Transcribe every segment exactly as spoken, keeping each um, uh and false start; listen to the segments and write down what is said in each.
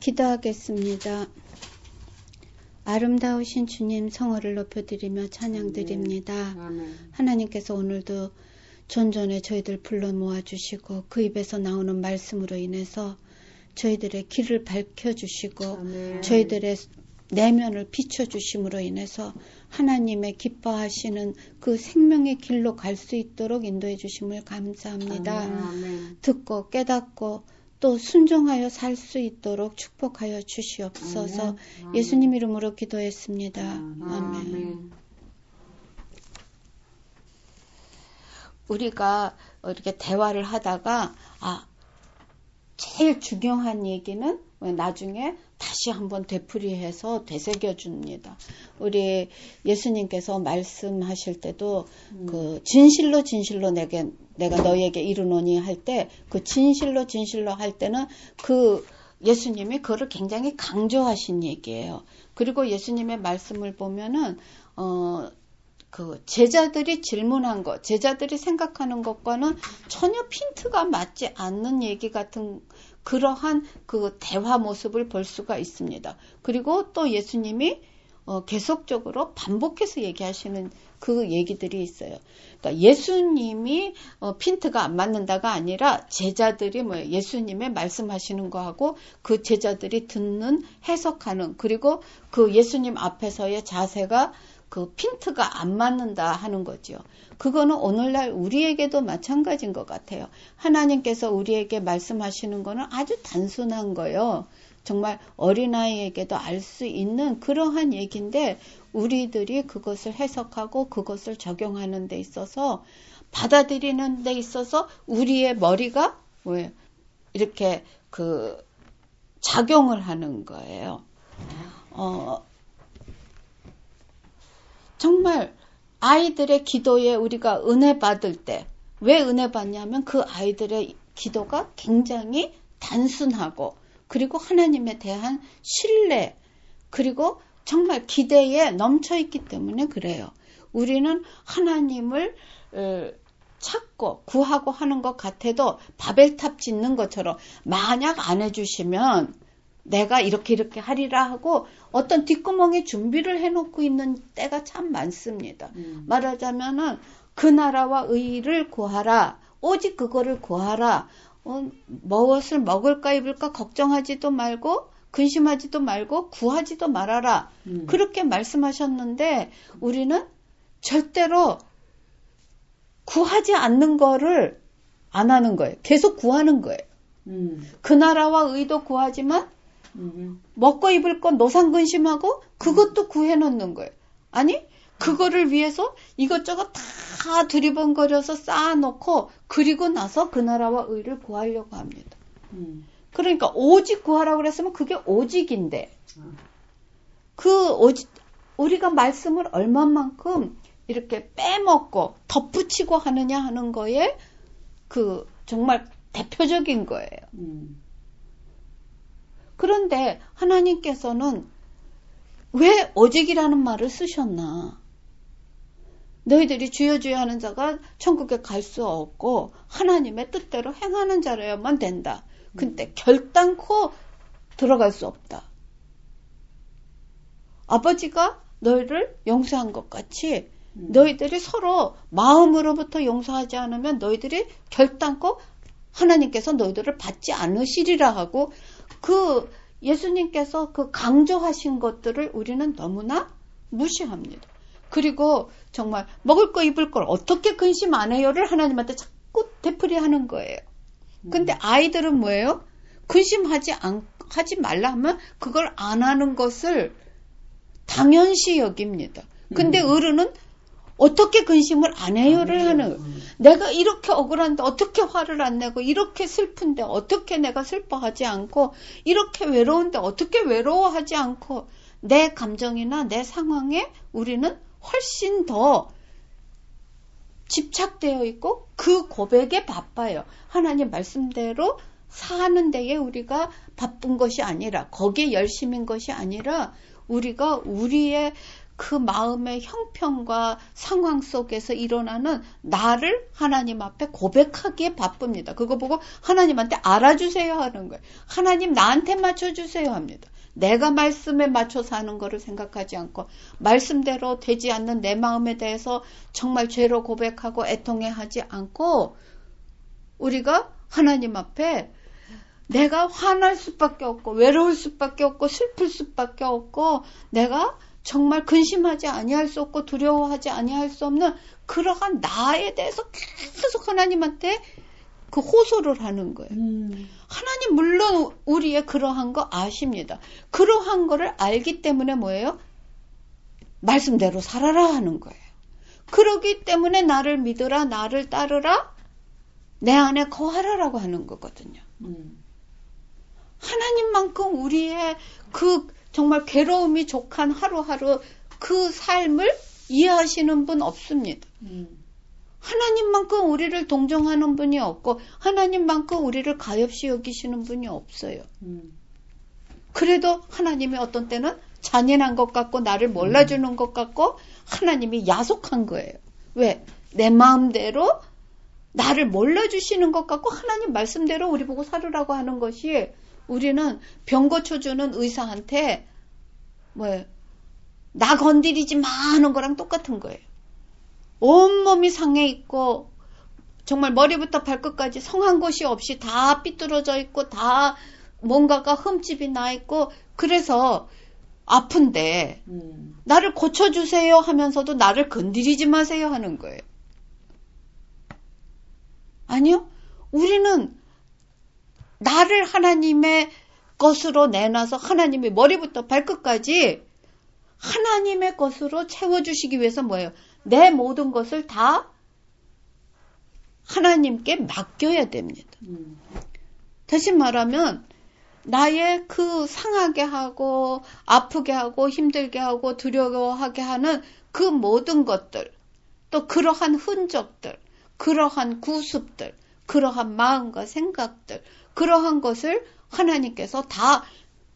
기도하겠습니다. 아름다우신 주님 성호를 높여드리며 찬양드립니다. 아멘. 하나님께서 오늘도 존전에 저희들 불러 모아주시고 그 입에서 나오는 말씀으로 인해서 저희들의 길을 밝혀주시고 아멘. 저희들의 내면을 비춰주심으로 인해서 하나님의 기뻐하시는 그 생명의 길로 갈 수 있도록 인도해 주심을 감사합니다. 아멘. 듣고 깨닫고 또 순종하여 살 수 있도록 축복하여 주시옵소서. 아멘. 예수님 이름으로 기도했습니다. 아멘. 아멘. 우리가 이렇게 대화를 하다가 아 제일 중요한 얘기는 나중에 다시 한번 되풀이해서 되새겨줍니다. 우리 예수님께서 말씀하실 때도 음. 그 진실로 진실로 내게 내가 너희에게 이르노니 할 때 그 진실로 진실로 할 때는 그 예수님이 그거를 굉장히 강조하신 얘기예요. 그리고 예수님의 말씀을 보면은 어 그 제자들이 질문한 것, 제자들이 생각하는 것과는 전혀 핀트가 맞지 않는 얘기 같은 그러한 그 대화 모습을 볼 수가 있습니다. 그리고 또 예수님이 어 계속적으로 반복해서 얘기하시는 그 얘기들이 있어요. 그러니까 예수님이 어 핀트가 안 맞는다가 아니라 제자들이 뭐 예수님의 말씀하시는 거하고 그 제자들이 듣는 해석하는 그리고 그 예수님 앞에서의 자세가 그 핀트가 안 맞는다 하는 거죠. 그거는 오늘날 우리에게도 마찬가지인 것 같아요. 하나님께서 우리에게 말씀하시는 거는 아주 단순한 거예요. 정말 어린아이에게도 알 수 있는 그러한 얘기인데 우리들이 그것을 해석하고 그것을 적용하는 데 있어서 받아들이는 데 있어서 우리의 머리가 왜 이렇게 그 작용을 하는 거예요. 어, 정말 아이들의 기도에 우리가 은혜 받을 때 왜 은혜 받냐면 그 아이들의 기도가 굉장히 단순하고 그리고 하나님에 대한 신뢰 그리고 정말 기대에 넘쳐 있기 때문에 그래요. 우리는 하나님을 찾고 구하고 하는 것 같아도 바벨탑 짓는 것처럼 만약 안 해주시면 내가 이렇게 이렇게 하리라 하고 어떤 뒷구멍에 준비를 해놓고 있는 때가 참 많습니다. 음. 말하자면은 그 나라와 의를 구하라. 오직 그거를 구하라. 어, 무엇을 먹을까 입을까 걱정하지도 말고 근심하지도 말고 구하지도 말아라. 음. 그렇게 말씀하셨는데 우리는 절대로 구하지 않는 거를 안 하는 거예요. 계속 구하는 거예요. 음. 그 나라와 의도 구하지만 음. 먹고 입을 건 노상 근심하고 그것도 음. 구해놓는 거예요. 아니 그거를 위해서 이것저것 다 두리번거려서 쌓아놓고 그리고 나서 그 나라와 의를 구하려고 합니다. 음. 그러니까 오직 구하라고 그랬으면 그게 오직인데 음. 그 오직 우리가 말씀을 얼마만큼 이렇게 빼먹고 덧붙이고 하느냐 하는 거에 그 정말 대표적인 거예요. 음. 그런데 하나님께서는 왜 오직이라는 말을 쓰셨나? 너희들이 주여 주여 하는 자가 천국에 갈 수 없고 하나님의 뜻대로 행하는 자라야만 된다. 근데 음. 결단코 들어갈 수 없다. 아버지가 너희를 용서한 것 같이 음. 너희들이 서로 마음으로부터 용서하지 않으면 너희들이 결단코 하나님께서 너희들을 받지 않으시리라 하고 그 예수님께서 그 강조하신 것들을 우리는 너무나 무시합니다. 그리고 정말 먹을 거 입을 걸 어떻게 근심 안 해요를 하나님한테 자꾸 되풀이하는 거예요. 근데 아이들은 뭐예요? 근심하지 않, 하지 말라 하면 그걸 안 하는 것을 당연시 여깁니다. 근데 음. 어른은 어떻게 근심을 안 해요를 아, 하는 음. 내가 이렇게 억울한데 어떻게 화를 안 내고 이렇게 슬픈데 어떻게 내가 슬퍼하지 않고 이렇게 외로운데 어떻게 외로워하지 않고 내 감정이나 내 상황에 우리는 훨씬 더 집착되어 있고 그 고백에 바빠요. 하나님 말씀대로 사는 데에 우리가 바쁜 것이 아니라 거기에 열심인 것이 아니라 우리가 우리의 그 마음의 형편과 상황 속에서 일어나는 나를 하나님 앞에 고백하기에 바쁩니다. 그거 보고 하나님한테 알아주세요 하는 거예요. 하나님 나한테 맞춰주세요 합니다. 내가 말씀에 맞춰서 하는 거를 생각하지 않고 말씀대로 되지 않는 내 마음에 대해서 정말 죄로 고백하고 애통해하지 않고 우리가 하나님 앞에 내가 화날 수밖에 없고 외로울 수밖에 없고 슬플 수밖에 없고 내가 정말 근심하지 아니할 수 없고 두려워하지 아니할 수 없는 그러한 나에 대해서 계속 하나님한테 그 호소를 하는 거예요. 음. 하나님 물론 우리의 그러한 거 아십니다. 그러한 거를 알기 때문에 뭐예요? 말씀대로 살아라 하는 거예요. 그러기 때문에 나를 믿으라, 나를 따르라, 내 안에 거하라라고 하는 거거든요. 음. 하나님만큼 우리의 그 정말 괴로움이 족한 하루하루 그 삶을 이해하시는 분 없습니다. 음. 하나님만큼 우리를 동정하는 분이 없고 하나님만큼 우리를 가엾이 여기시는 분이 없어요. 음. 그래도 하나님이 어떤 때는 잔인한 것 같고 나를 몰라주는 음. 것 같고 하나님이 야속한 거예요. 왜? 내 마음대로 나를 몰라주시는 것 같고 하나님 말씀대로 우리 보고 살으라고 하는 것이 우리는 병 고쳐주는 의사한테 뭐예요? 나 건드리지 마 하는 거랑 똑같은 거예요. 온몸이 상해 있고 정말 머리부터 발끝까지 성한 곳이 없이 다 삐뚤어져 있고 다 뭔가가 흠집이 나 있고 그래서 아픈데 음. 나를 고쳐주세요 하면서도 나를 건드리지 마세요 하는 거예요. 아니요. 우리는 나를 하나님의 것으로 내놔서 하나님의 머리부터 발끝까지 하나님의 것으로 채워주시기 위해서 뭐예요? 내 모든 것을 다 하나님께 맡겨야 됩니다. 음. 다시 말하면 나의 그 상하게 하고 아프게 하고 힘들게 하고 두려워하게 하는 그 모든 것들 또 그러한 흔적들 그러한 구습들 그러한 마음과 생각들 그러한 것을 하나님께서 다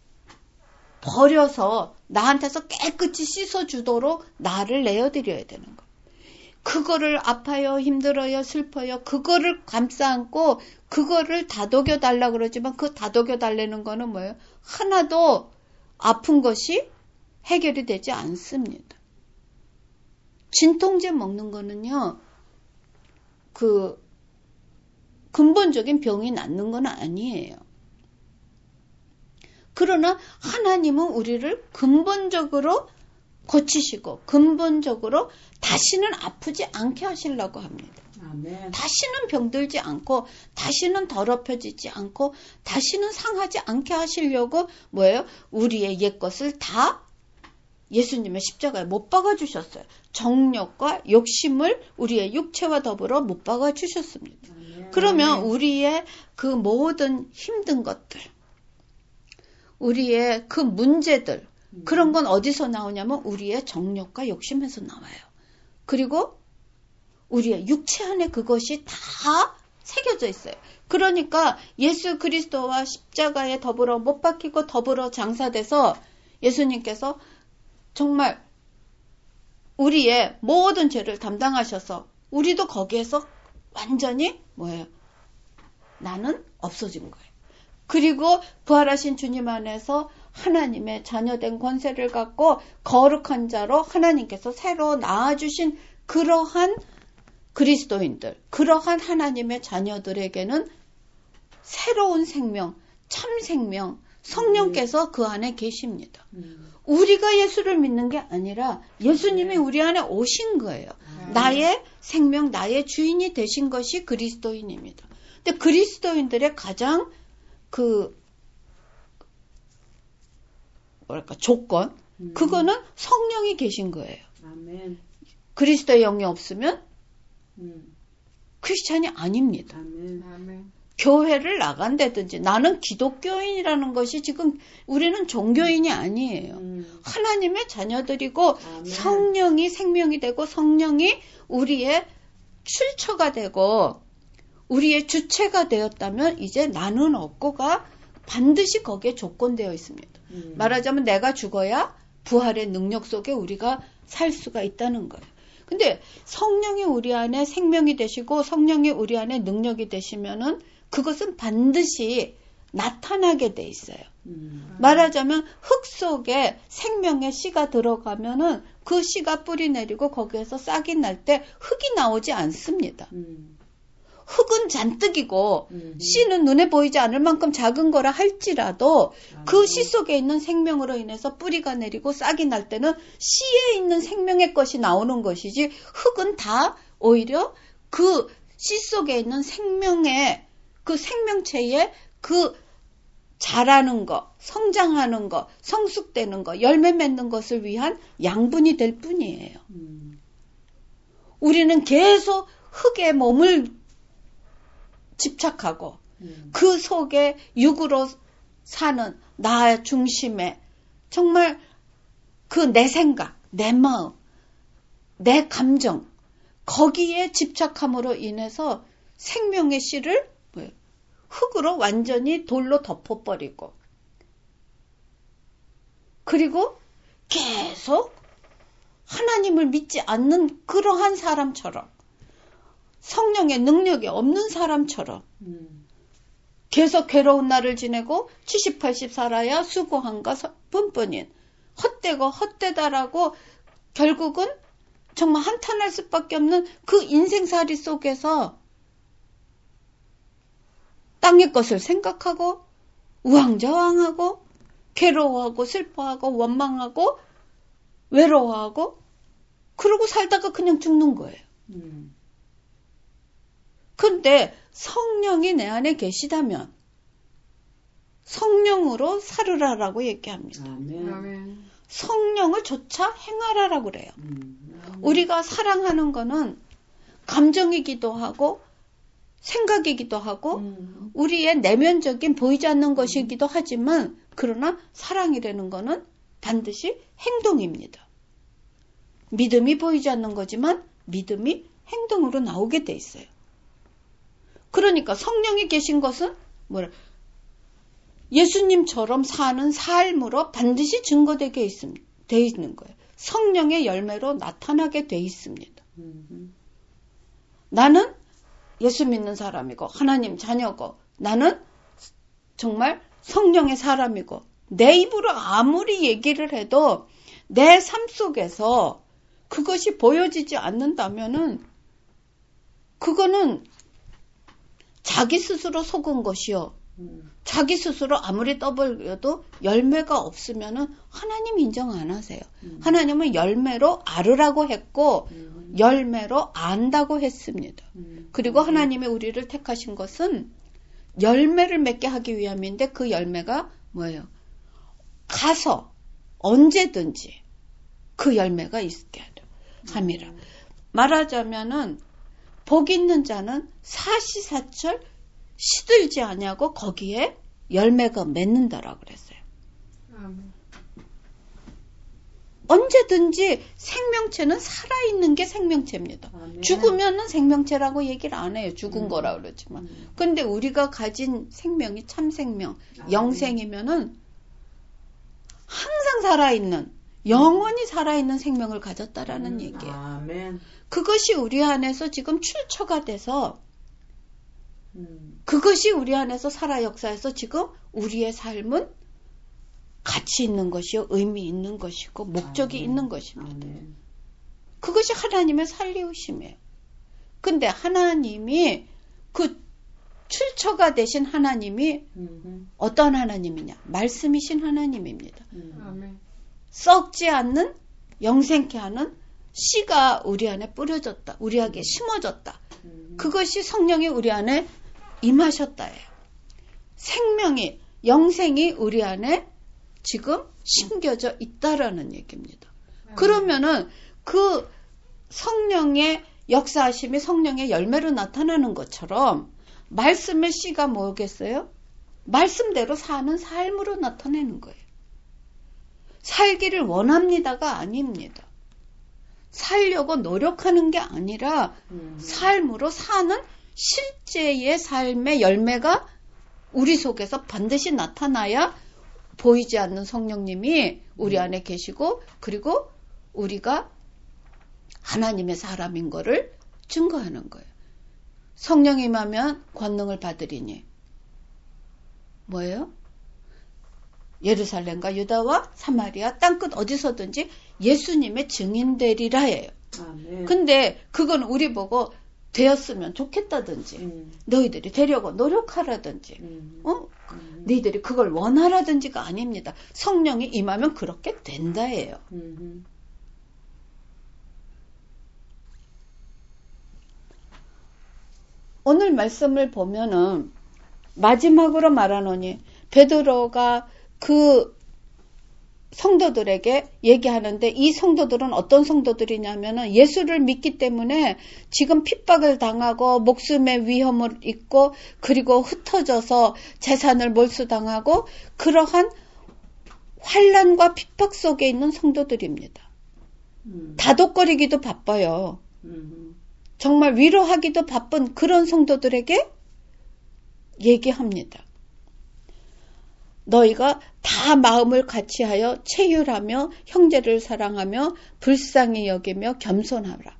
버려서 나한테서 깨끗이 씻어주도록 나를 내어드려야 되는 거. 그거를 아파요, 힘들어요, 슬퍼요. 그거를 감싸 안고 그거를 다독여 달라 그러지만 그 다독여 달라는 거는 뭐예요? 하나도 아픈 것이 해결이 되지 않습니다. 진통제 먹는 거는요. 그 근본적인 병이 낫는 건 아니에요. 그러나 하나님은 우리를 근본적으로 고치시고 근본적으로 다시는 아프지 않게 하시려고 합니다. 아멘. 다시는 병들지 않고 다시는 더럽혀지지 않고 다시는 상하지 않게 하시려고 뭐예요? 우리의 옛것을 다 예수님의 십자가에 못 박아주셨어요. 정욕과 욕심을 우리의 육체와 더불어 못 박아주셨습니다. 아멘. 그러면 우리의 그 모든 힘든 것들 우리의 그 문제들 그런 건 어디서 나오냐면 우리의 정욕과 욕심에서 나와요. 그리고 우리의 육체 안에 그것이 다 새겨져 있어요. 그러니까 예수 그리스도와 십자가에 더불어 못 박히고 더불어 장사돼서 예수님께서 정말 우리의 모든 죄를 담당하셔서 우리도 거기에서 완전히 뭐예요? 나는 없어진 거예요. 그리고 부활하신 주님 안에서 하나님의 자녀된 권세를 갖고 거룩한 자로 하나님께서 새로 낳아주신 그러한 그리스도인들, 그러한 하나님의 자녀들에게는 새로운 생명, 참 생명, 성령께서 그 안에 계십니다. 음. 우리가 예수를 믿는 게 아니라 예수님이 네. 우리 안에 오신 거예요. 아. 나의 생명, 나의 주인이 되신 것이 그리스도인입니다. 근데 그리스도인들의 가장 그 뭐랄까 조건 음. 그거는 성령이 계신 거예요. 아멘. 그리스도의 영이 없으면 음. 크리스찬이 아닙니다. 아멘. 아멘. 교회를 나간다든지 나는 기독교인이라는 것이 지금 우리는 종교인이 아니에요. 음. 하나님의 자녀들이고 아멘. 성령이 생명이 되고 성령이 우리의 출처가 되고 우리의 주체가 되었다면 이제 나는 없고가 반드시 거기에 조건되어 있습니다. 음. 말하자면 내가 죽어야 부활의 능력 속에 우리가 살 수가 있다는 거예요. 근데 성령이 우리 안에 생명이 되시고 성령이 우리 안에 능력이 되시면은 그것은 반드시 나타나게 돼 있어요. 음. 말하자면 흙 속에 생명의 씨가 들어가면은 그 씨가 뿌리 내리고 거기에서 싹이 날 때 흙이 나오지 않습니다. 음. 흙은 잔뜩이고 음. 씨는 눈에 보이지 않을 만큼 작은 거라 할지라도 아, 그 씨 속에 있는 생명으로 인해서 뿌리가 내리고 싹이 날 때는 씨에 있는 생명의 것이 나오는 것이지 흙은 다 오히려 그 씨 속에 있는 생명의 그 생명체의 그 자라는 거, 성장하는 거, 성숙되는 거, 열매 맺는 것을 위한 양분이 될 뿐이에요. 음. 우리는 계속 흙에 몸을 집착하고 음. 그 속에 육으로 사는 나 중심에 정말 그 내 생각, 내 마음, 내 감정 거기에 집착함으로 인해서 생명의 씨를 흙으로 완전히 돌로 덮어버리고 그리고 계속 하나님을 믿지 않는 그러한 사람처럼 성령의 능력이 없는 사람처럼 음. 계속 괴로운 날을 지내고 칠십, 팔십 살아야 수고한가 뿐뿐인 헛되고 헛되다라고 결국은 정말 한탄할 수밖에 없는 그 인생살이 속에서 땅의 것을 생각하고 우왕좌왕하고 괴로워하고 슬퍼하고 원망하고 외로워하고 그러고 살다가 그냥 죽는 거예요. 음. 근데 성령이 내 안에 계시다면 성령으로 살으라라고 얘기합니다. 아멘. 성령을 조차 행하라라고 그래요. 음. 우리가 사랑하는 거는 감정이기도 하고 생각이기도 하고 음. 우리의 내면적인 보이지 않는 것이기도 하지만 그러나 사랑이라는 거는 반드시 행동입니다. 믿음이 보이지 않는 거지만 믿음이 행동으로 나오게 돼 있어요. 그러니까 성령이 계신 것은 뭐라 예수님처럼 사는 삶으로 반드시 증거되게 있음, 돼 있는 거예요. 성령의 열매로 나타나게 돼 있습니다. 음. 나는 예수 믿는 사람이고 하나님 자녀고 나는 정말 성령의 사람이고 내 입으로 아무리 얘기를 해도 내 삶 속에서 그것이 보여지지 않는다면은 그거는 자기 스스로 속은 것이요. 음. 자기 스스로 아무리 떠벌려도 열매가 없으면은 하나님 인정 안 하세요. 음. 하나님은 열매로 알으라고 했고 음. 열매로 안다고 했습니다. 음. 그리고 하나님이 우리를 택하신 것은 열매를 맺게 하기 위함인데 그 열매가 뭐예요? 가서 언제든지 그 열매가 있게 함이라. 음. 말하자면은 복 있는 자는 사시사철 시들지 아니하고 거기에 열매가 맺는다라고 그랬어요. 음. 언제든지 생명체는 살아있는 게 생명체입니다. 아멘. 죽으면은 생명체라고 얘기를 안 해요. 죽은 음. 거라 그러지만. 음. 근데 우리가 가진 생명이 참 생명, 아멘. 영생이면은 항상 살아있는, 영원히 살아있는 생명을 가졌다라는 음. 얘기예요. 아멘. 그것이 우리 안에서 지금 출처가 돼서 음. 그것이 우리 안에서 살아 역사해서 지금 우리의 삶은 가치 있는 것이요, 의미 있는 것이고 목적이 아멘. 있는 것입니다. 아멘. 그것이 하나님의 살리우심이에요. 근데 하나님이 그 출처가 되신 하나님이 음. 어떤 하나님이냐? 말씀이신 하나님입니다. 음. 아멘. 썩지 않는 영생케 하는 씨가 우리 안에 뿌려졌다. 우리에게 심어졌다. 음. 그것이 성령이 우리 안에 임하셨다예요. 생명이, 영생이 우리 안에 지금 심겨져 있다라는 얘기입니다. 음. 그러면은 그 성령의 역사하심이 성령의 열매로 나타나는 것처럼 말씀의 씨가 뭐겠어요? 말씀대로 사는 삶으로 나타내는 거예요. 살기를 원합니다가 아닙니다. 살려고 노력하는 게 아니라 음. 삶으로 사는 실제의 삶의 열매가 우리 속에서 반드시 나타나야 보이지 않는 성령님이 우리 안에 계시고 그리고 우리가 하나님의 사람인 거를 증거하는 거예요. 성령이 임하면 권능을 받으리니 뭐예요? 예루살렘과 유다와 사마리아 땅끝 어디서든지 예수님의 증인되리라 해요. 아멘. 근데 그건 우리 보고 되었으면 좋겠다든지 음. 너희들이 되려고 노력하라든지 음. 어? 음. 너희들이 그걸 원하라든지가 아닙니다. 성령이 임하면 그렇게 된다예요. 음. 오늘 말씀을 보면은 마지막으로 말하노니 베드로가 그 성도들에게 얘기하는데 이 성도들은 어떤 성도들이냐면은 예수를 믿기 때문에 지금 핍박을 당하고 목숨의 위험을 입고 그리고 흩어져서 재산을 몰수당하고 그러한 환난과 핍박 속에 있는 성도들입니다. 음. 다독거리기도 바빠요. 음. 정말 위로하기도 바쁜 그런 성도들에게 얘기합니다. 너희가 다 마음을 같이하여 체휼하며 형제를 사랑하며 불쌍히 여기며 겸손하라.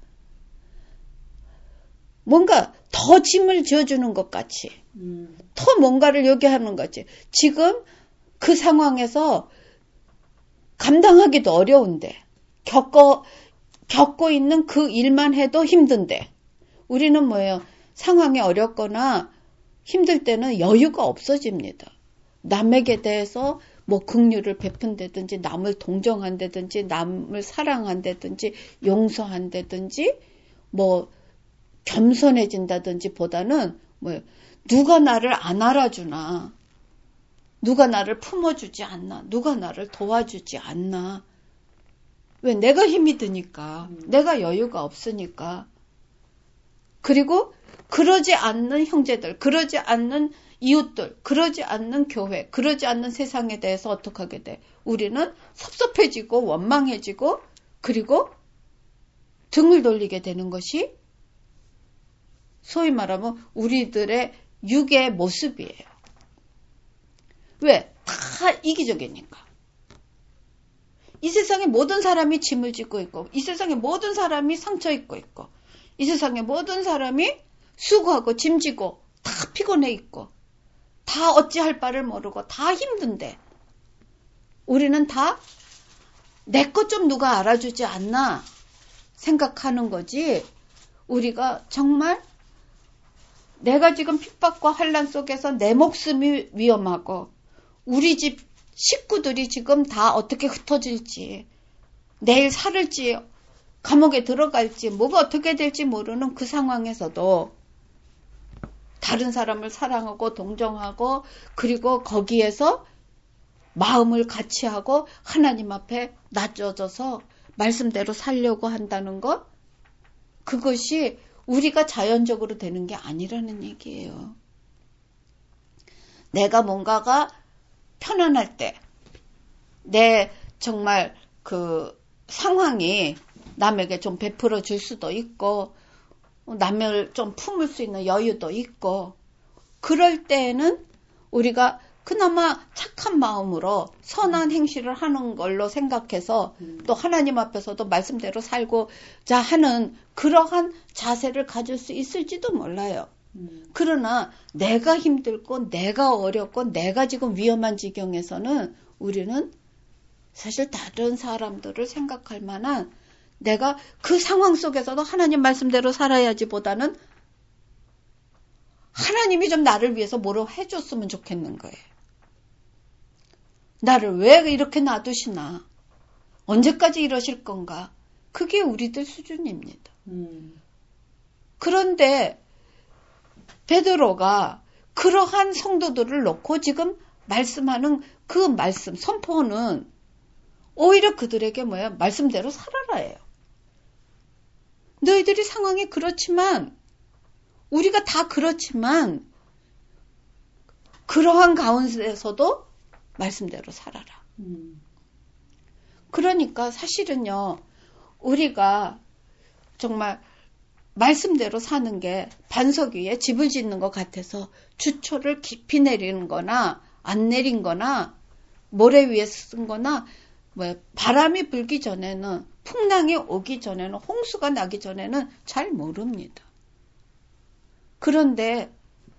뭔가 더 짐을 지어주는 것 같이 음. 더 뭔가를 요구하는 거지. 지금 그 상황에서 감당하기도 어려운데 겪어 겪고 있는 그 일만 해도 힘든데 우리는 뭐예요? 상황이 어렵거나 힘들 때는 여유가 없어집니다. 남에게 대해서 뭐 긍휼을 베푼다든지 남을 동정한다든지 남을 사랑한다든지 용서한다든지 뭐 겸손해진다든지 보다는 뭐 누가 나를 안 알아주나 누가 나를 품어주지 않나 누가 나를 도와주지 않나 왜 내가 힘이 드니까 음. 내가 여유가 없으니까 그리고 그러지 않는 형제들 그러지 않는 이웃들, 그러지 않는 교회, 그러지 않는 세상에 대해서 어떻게 하게 돼? 우리는 섭섭해지고 원망해지고 그리고 등을 돌리게 되는 것이 소위 말하면 우리들의 육의 모습이에요. 왜? 다 이기적이니까. 이 세상에 모든 사람이 짐을 짓고 있고 이 세상에 모든 사람이 상처 입고 있고 이 세상에 모든 사람이 수고하고 짐지고 다 피곤해 있고 다 어찌할 바를 모르고 다 힘든데 우리는 다 내 것 좀 누가 알아주지 않나 생각하는 거지 우리가 정말 내가 지금 핍박과 환난 속에서 내 목숨이 위험하고 우리 집 식구들이 지금 다 어떻게 흩어질지 내일 살을지 감옥에 들어갈지 뭐가 어떻게 될지 모르는 그 상황에서도 다른 사람을 사랑하고 동정하고 그리고 거기에서 마음을 같이 하고 하나님 앞에 낮춰져서 말씀대로 살려고 한다는 것 그것이 우리가 자연적으로 되는 게 아니라는 얘기예요. 내가 뭔가가 편안할 때 내 정말 그 상황이 남에게 좀 베풀어 줄 수도 있고 남을 좀 품을 수 있는 여유도 있고 그럴 때에는 우리가 그나마 착한 마음으로 선한 행실을 하는 걸로 생각해서 음. 또 하나님 앞에서도 말씀대로 살고자 하는 그러한 자세를 가질 수 있을지도 몰라요. 음. 그러나 내가 힘들고 내가 어렵고 내가 지금 위험한 지경에서는 우리는 사실 다른 사람들을 생각할 만한 내가 그 상황 속에서도 하나님 말씀대로 살아야지 보다는 하나님이 좀 나를 위해서 뭐로 해줬으면 좋겠는 거예요. 나를 왜 이렇게 놔두시나? 언제까지 이러실 건가? 그게 우리들 수준입니다. 음. 그런데 베드로가 그러한 성도들을 놓고 지금 말씀하는 그 말씀, 선포는 오히려 그들에게 뭐야? 말씀대로 살아라예요. 너희들이 상황이 그렇지만 우리가 다 그렇지만 그러한 가운데서도 말씀대로 살아라. 음. 그러니까 사실은요. 우리가 정말 말씀대로 사는 게 반석 위에 집을 짓는 것 같아서 주초를 깊이 내리는 거나 안 내린 거나 모래 위에 쓴 거나 뭐 바람이 불기 전에는, 풍랑이 오기 전에는, 홍수가 나기 전에는 잘 모릅니다. 그런데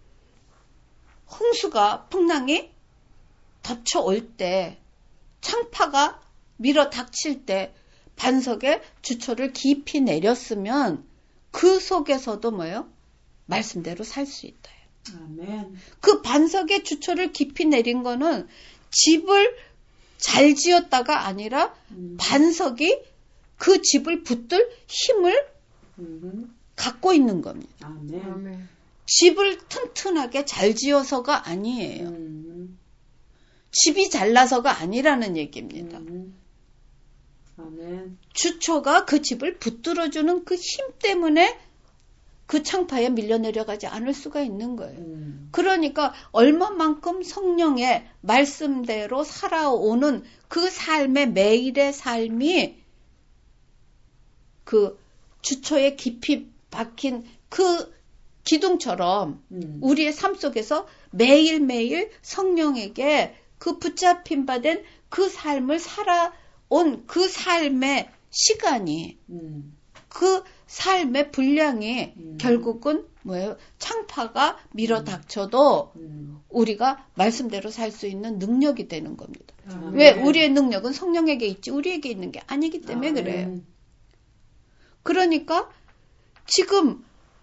홍수가, 풍랑이 덮쳐올 때, 창파가 밀어 닥칠 때 반석에 주초를 깊이 내렸으면 그 속에서도 뭐예요? 말씀대로 살 수 있다. 아멘. 그 반석에 주초를 깊이 내린 거는 집을 잘 지었다가 아니라 음. 반석이 그 집을 붙들 힘을 음. 갖고 있는 겁니다. 아멘. 아멘. 집을 튼튼하게 잘 지어서가 아니에요. 음. 집이 잘나서가 아니라는 얘기입니다. 음. 아멘. 주초가 그 집을 붙들어주는 그 힘 때문에 그 창파에 밀려 내려가지 않을 수가 있는 거예요. 음. 그러니까 얼마만큼 성령의 말씀대로 살아오는 그 삶의, 매일의 삶이 그 주초에 깊이 박힌 그 기둥처럼 음. 우리의 삶 속에서 매일매일 성령에게 그 붙잡힌 바 된 그 삶을 살아온 그 삶의 시간이, 음. 그 삶의 분량이 음. 결국은 뭐예요? 창파가 밀어 닥쳐도 음. 우리가 말씀대로 살 수 있는 능력이 되는 겁니다. 아멘. 왜? 우리의 능력은 성령에게 있지 우리에게 있는 게 아니기 때문에 아멘. 그래요. 그러니까 지금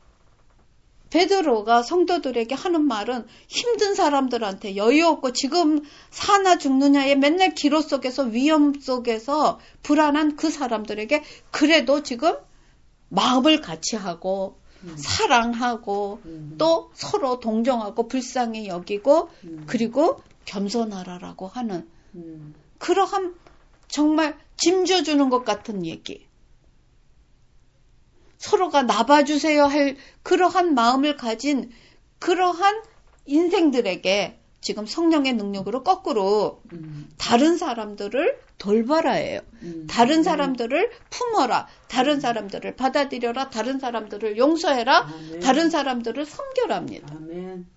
베드로가 성도들에게 하는 말은 힘든 사람들한테, 여유 없고 지금 사나 죽느냐의 맨날 기로 속에서, 위험 속에서 불안한 그 사람들에게 그래도 지금 마음을 같이 하고 음. 사랑하고 음. 또 서로 동정하고 불쌍히 여기고 음. 그리고 겸손하라라고 하는 음. 그러한 정말 짐져주는 것 같은 얘기. 서로가 나봐주세요 할 그러한 마음을 가진 그러한 인생들에게 지금 성령의 능력으로 거꾸로 음. 다른 사람들을 돌봐라예요. 음. 다른 사람들을 품어라. 다른 사람들을 받아들여라. 다른 사람들을 용서해라. 아멘. 다른 사람들을 섬겨랍니다. 아멘.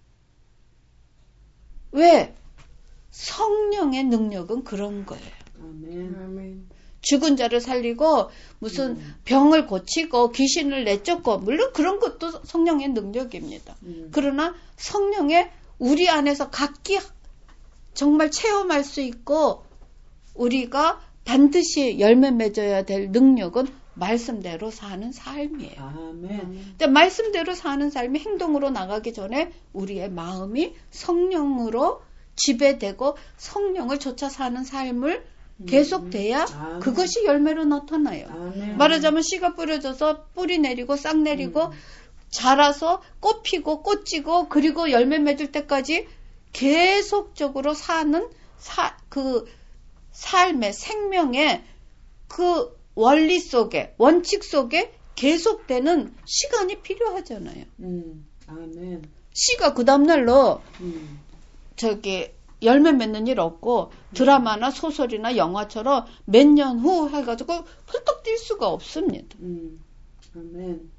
왜? 성령의 능력은 그런 거예요. 아멘. 아멘. 죽은 자를 살리고 무슨 음. 병을 고치고 귀신을 내쫓고, 물론 그런 것도 성령의 능력입니다. 음. 그러나 성령의 우리 안에서 각기 정말 체험할 수 있고 우리가 반드시 열매 맺어야 될 능력은 말씀대로 사는 삶이에요. 아멘. 근데 말씀대로 사는 삶이 행동으로 나가기 전에 우리의 마음이 성령으로 지배되고 성령을 쫓아 사는 삶을 계속돼야 아멘. 그것이 열매로 나타나요. 아멘. 말하자면 씨가 뿌려져서 뿌리 내리고 싹 내리고 음. 자라서 꽃 피고 꽃 지고 그리고 열매 맺을 때까지 계속적으로 사는 사, 그 삶의 생명의 그 원리 속에, 원칙 속에 계속되는 시간이 필요하잖아요. 음. 아멘. 씨가 그 다음날로 음. 저기 열매 맺는 일 없고 드라마나 소설이나 영화처럼 몇 년 후 해가지고 훌떡 뛸 수가 없습니다. 음. 아멘.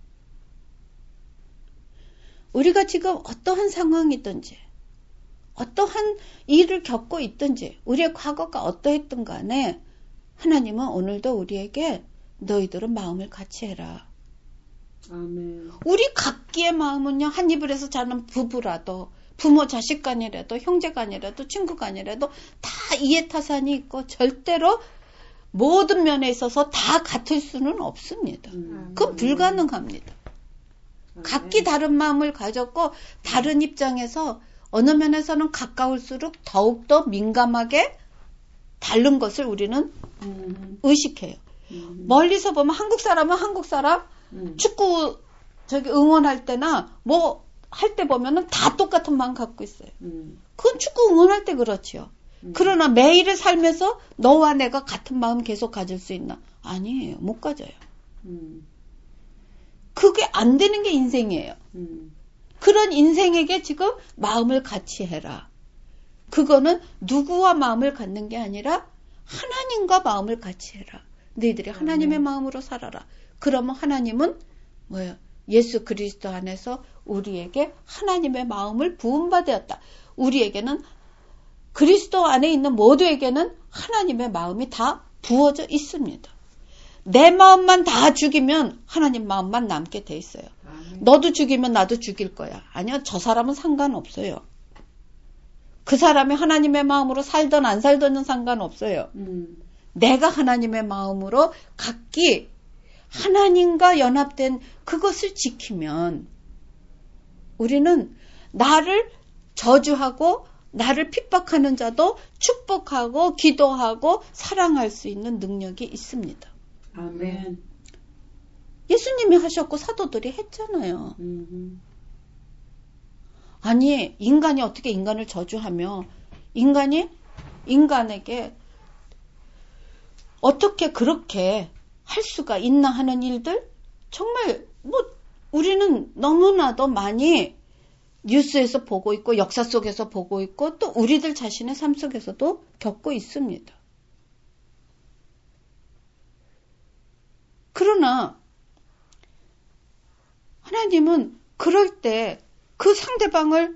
우리가 지금 어떠한 상황이든지 어떠한 일을 겪고 있든지 우리의 과거가 어떠했든 간에 하나님은 오늘도 우리에게 너희들은 마음을 같이 해라. 아멘. 우리 각기의 마음은요, 한 이불에서 자는 부부라도 부모 자식 간이라도 형제 간이라도 친구 간이라도 다 이해타산이 있고 절대로 모든 면에 있어서 다 같을 수는 없습니다. 음. 그건 불가능합니다. 아멘. 각기 다른 마음을 가졌고 다른 입장에서 어느 면에서는 가까울수록 더욱더 민감하게 다른 것을 우리는 음. 의식해요. 음. 멀리서 보면 한국 사람은 한국 사람 음. 축구 저기 응원할 때나 뭐 할 때 보면은 다 똑같은 마음 갖고 있어요. 음. 그건 축구 응원할 때 그렇지요. 음. 그러나 매일의 삶에서 너와 내가 같은 마음 계속 가질 수 있나? 아니에요. 못 가져요. 음. 그게 안 되는 게 인생이에요. 음. 그런 인생에게 지금 마음을 같이 해라. 그거는 누구와 마음을 갖는 게 아니라 하나님과 마음을 같이 해라. 너희들이 하나님의 음. 마음으로 살아라. 그러면 하나님은 뭐예요? 예수 그리스도 안에서 우리에게 하나님의 마음을 부음받았다. 우리에게는 그리스도 안에 있는 모두에게는 하나님의 마음이 다 부어져 있습니다. 내 마음만 다 죽이면 하나님 마음만 남게 돼 있어요. 아멘. 너도 죽이면 나도 죽일 거야. 아니요, 저 사람은 상관없어요. 그 사람이 하나님의 마음으로 살든 안 살든은 상관없어요. 음. 내가 하나님의 마음으로 각기 하나님과 연합된 그것을 지키면 우리는 나를 저주하고 나를 핍박하는 자도 축복하고 기도하고 사랑할 수 있는 능력이 있습니다. 아멘. 예수님이 하셨고 사도들이 했잖아요. 음. 아니, 인간이 어떻게 인간을 저주하며 인간이 인간에게 어떻게 그렇게 할 수가 있나 하는 일들? 정말 뭐 우리는 너무나도 많이 뉴스에서 보고 있고 역사 속에서 보고 있고 또 우리들 자신의 삶 속에서도 겪고 있습니다. 그러나 하나님은 그럴 때 그 상대방을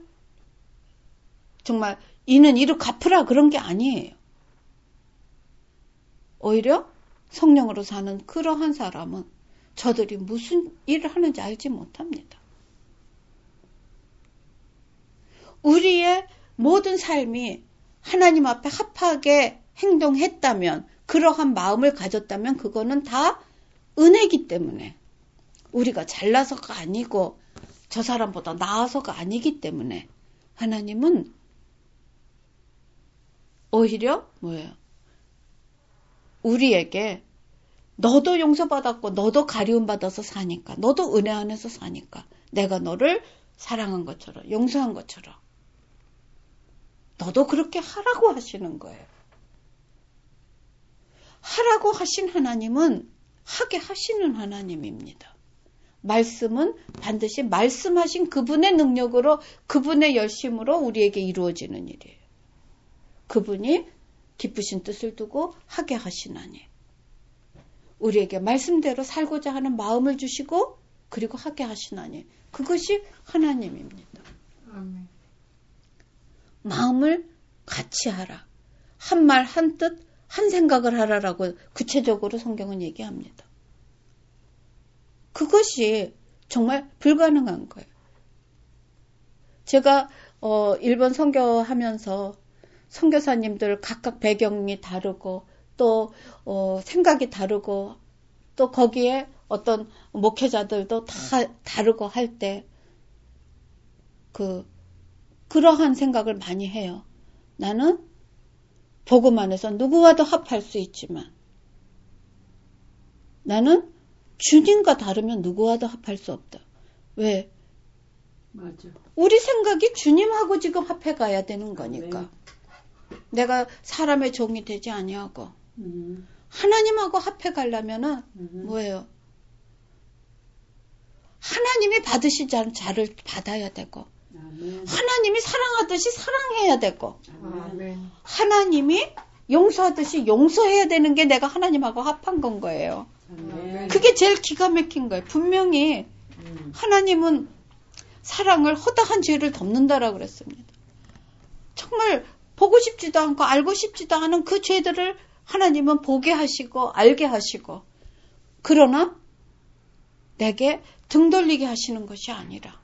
정말 이는 이로 갚으라 그런 게 아니에요. 오히려 성령으로 사는 그러한 사람은 저들이 무슨 일을 하는지 알지 못합니다. 우리의 모든 삶이 하나님 앞에 합하게 행동했다면, 그러한 마음을 가졌다면 그거는 다 은혜이기 때문에, 우리가 잘나서가 아니고 저 사람보다 나아서가 아니기 때문에 하나님은 오히려 뭐예요? 우리에게 너도 용서받았고 너도 가리움받아서 사니까, 너도 은혜 안에서 사니까 내가 너를 사랑한 것처럼 용서한 것처럼 너도 그렇게 하라고 하시는 거예요. 하라고 하신 하나님은 하게 하시는 하나님입니다. 말씀은 반드시 말씀하신 그분의 능력으로, 그분의 열심으로 우리에게 이루어지는 일이에요. 그분이 기쁘신 뜻을 두고 하게 하시나니 우리에게 말씀대로 살고자 하는 마음을 주시고 그리고 하게 하시나니 그것이 하나님입니다. 아멘. 마음을 같이 하라. 한 말, 한 뜻, 한 생각을 하라라고 구체적으로 성경은 얘기합니다. 그것이 정말 불가능한 거예요. 제가 어, 일본 선교하면서 선교사님들 각각 배경이 다르고 또 어, 생각이 다르고 또 거기에 어떤 목회자들도 다 다르고 할 때 그 그러한 생각을 많이 해요. 나는 복음 안에서 누구와도 합할 수 있지만 나는 주님과 다르면 누구와도 합할 수 없다. 왜? 맞아. 우리 생각이 주님하고 지금 합해 가야 되는 거니까. 네. 내가 사람의 종이 되지 아니하고 음. 하나님하고 합해 가려면은 음. 뭐예요? 하나님이 받으시지 않은 자를 받아야 되고 아멘. 하나님이 사랑하듯이 사랑해야 되고 아멘. 하나님이 용서하듯이 용서해야 되는 게 내가 하나님하고 합한 건 거예요. 아멘. 그게 제일 기가 막힌 거예요. 분명히 음. 하나님은 사랑을 허다한 죄를 덮는다라고 그랬습니다. 정말 보고 싶지도 않고 알고 싶지도 않은 그 죄들을 하나님은 보게 하시고 알게 하시고, 그러나 내게 등 돌리게 하시는 것이 아니라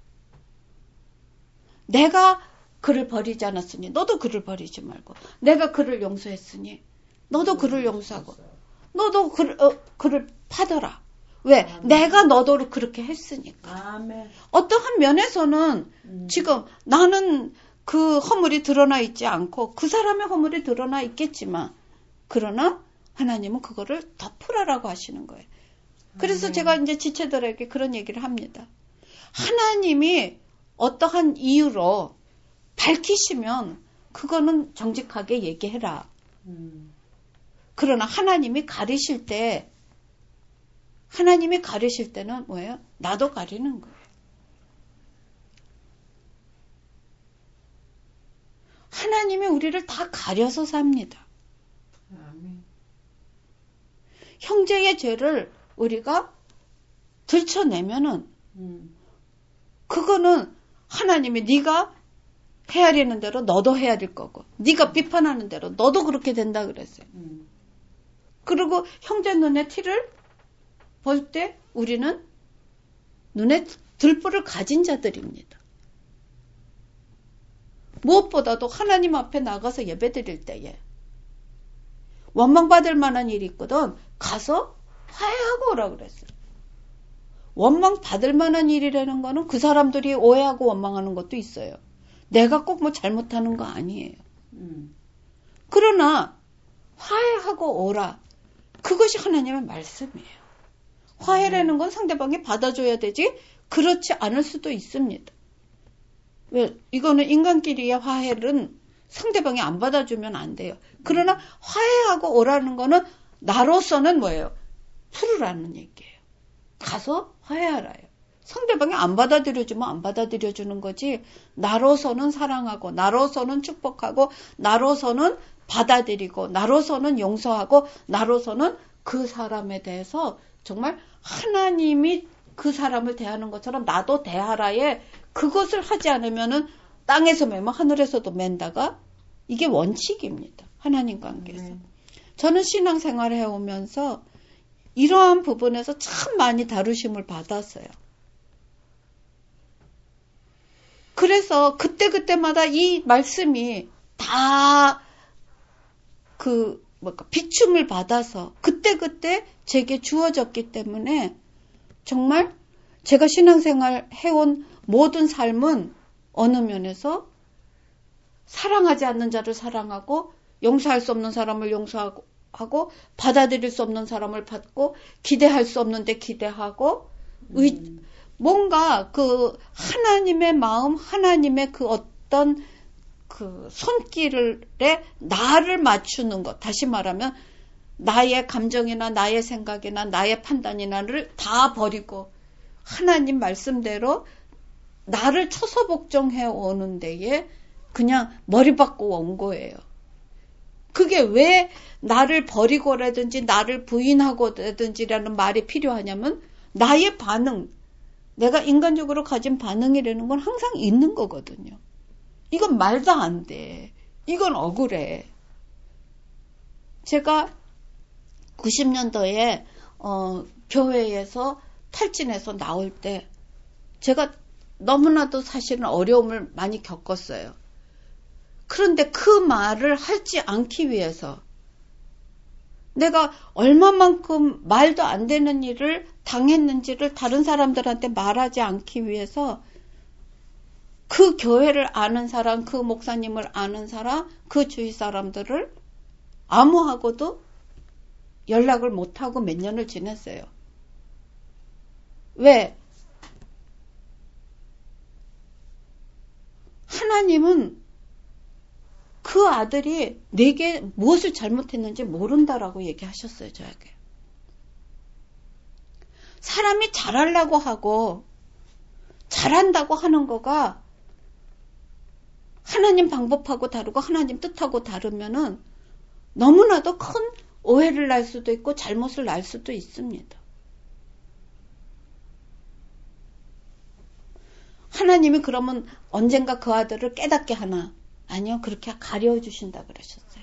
내가 그를 버리지 않았으니 너도 그를 버리지 말고, 내가 그를 용서했으니 너도 그를 용서하고, 너도 그를, 어, 그를 파더라. 왜? 아멘. 내가 너도 그렇게 했으니까. 아멘. 어떠한 면에서는 음. 지금 나는 그 허물이 드러나 있지 않고 그 사람의 허물이 드러나 있겠지만, 그러나 하나님은 그거를 덮으라라고 하시는 거예요. 그래서 아멘. 제가 이제 지체들에게 그런 얘기를 합니다. 하나님이 어떠한 이유로 밝히시면 그거는 정직하게 얘기해라. 음. 그러나 하나님이 가리실 때, 하나님이 가리실 때는 뭐예요? 나도 가리는 거예요. 하나님이 우리를 다 가려서 삽니다. 아멘. 형제의 죄를 우리가 들춰내면은 음. 그거는 하나님이 네가 헤아리는 대로 너도 헤아릴 거고, 네가 비판하는 대로 너도 그렇게 된다 그랬어요. 음. 그리고 형제 눈에 티를 볼 때 우리는 눈에 들보를 가진 자들입니다. 무엇보다도 하나님 앞에 나가서 예배드릴 때에 원망받을 만한 일이 있거든 가서 화해하고 오라 그랬어요. 원망받을 만한 일이라는 거는 그 사람들이 오해하고 원망하는 것도 있어요. 내가 꼭 뭐 잘못하는 거 아니에요. 음. 그러나 화해하고 오라. 그것이 하나님의 말씀이에요. 화해라는 건 상대방이 받아줘야 되지 그렇지 않을 수도 있습니다. 왜? 이거는 인간끼리의 화해는 상대방이 안 받아주면 안 돼요. 그러나 화해하고 오라는 거는 나로서는 뭐예요? 풀으라는 얘기예요. 가서 화해하라요. 상대방이 안 받아들여주면 안 받아들여주는 거지 나로서는 사랑하고 나로서는 축복하고 나로서는 받아들이고 나로서는 용서하고 나로서는 그 사람에 대해서 정말 하나님이 그 사람을 대하는 것처럼 나도 대하라에 그것을 하지 않으면은 땅에서 매면 하늘에서도 맨다가 이게 원칙입니다. 하나님 관계에서. 네. 저는 신앙생활을 해오면서 이러한 부분에서 참 많이 다루심을 받았어요. 그래서 그때그때마다 이 말씀이 다 그 뭐까 비춤을 받아서 그때그때 제게 주어졌기 때문에 정말 제가 신앙생활 해온 모든 삶은 어느 면에서 사랑하지 않는 자를 사랑하고 용서할 수 없는 사람을 용서하고 하고 받아들일 수 없는 사람을 받고 기대할 수 없는데 기대하고 음. 의, 뭔가 그 하나님의 마음 하나님의 그 어떤 그 손길에 나를 맞추는 것 다시 말하면 나의 감정이나 나의 생각이나 나의 판단이나를 다 버리고 하나님 말씀대로 나를 처서 복종해 오는 데에 그냥 머리 박고 온 거예요. 그게 왜 나를 버리고라든지 나를 부인하고라든지라는 말이 필요하냐면 나의 반응, 내가 인간적으로 가진 반응이라는 건 항상 있는 거거든요. 이건 말도 안 돼. 이건 억울해. 제가 구십 년도에 어, 교회에서 탈진해서 나올 때 제가 너무나도 사실은 어려움을 많이 겪었어요. 그런데 그 말을 하지 않기 위해서 내가 얼마만큼 말도 안 되는 일을 당했는지를 다른 사람들한테 말하지 않기 위해서 그 교회를 아는 사람, 그 목사님을 아는 사람, 그 주위 사람들을 아무하고도 연락을 못하고 몇 년을 지냈어요. 왜? 하나님은 그 아들이 내게 무엇을 잘못했는지 모른다라고 얘기하셨어요, 저에게. 사람이 잘하려고 하고 잘한다고 하는 거가 하나님 방법하고 다르고 하나님 뜻하고 다르면은 너무나도 큰 오해를 날 수도 있고 잘못을 날 수도 있습니다. 하나님이 그러면 언젠가 그 아들을 깨닫게 하나? 아니요, 그렇게 가려주신다 그러셨어요.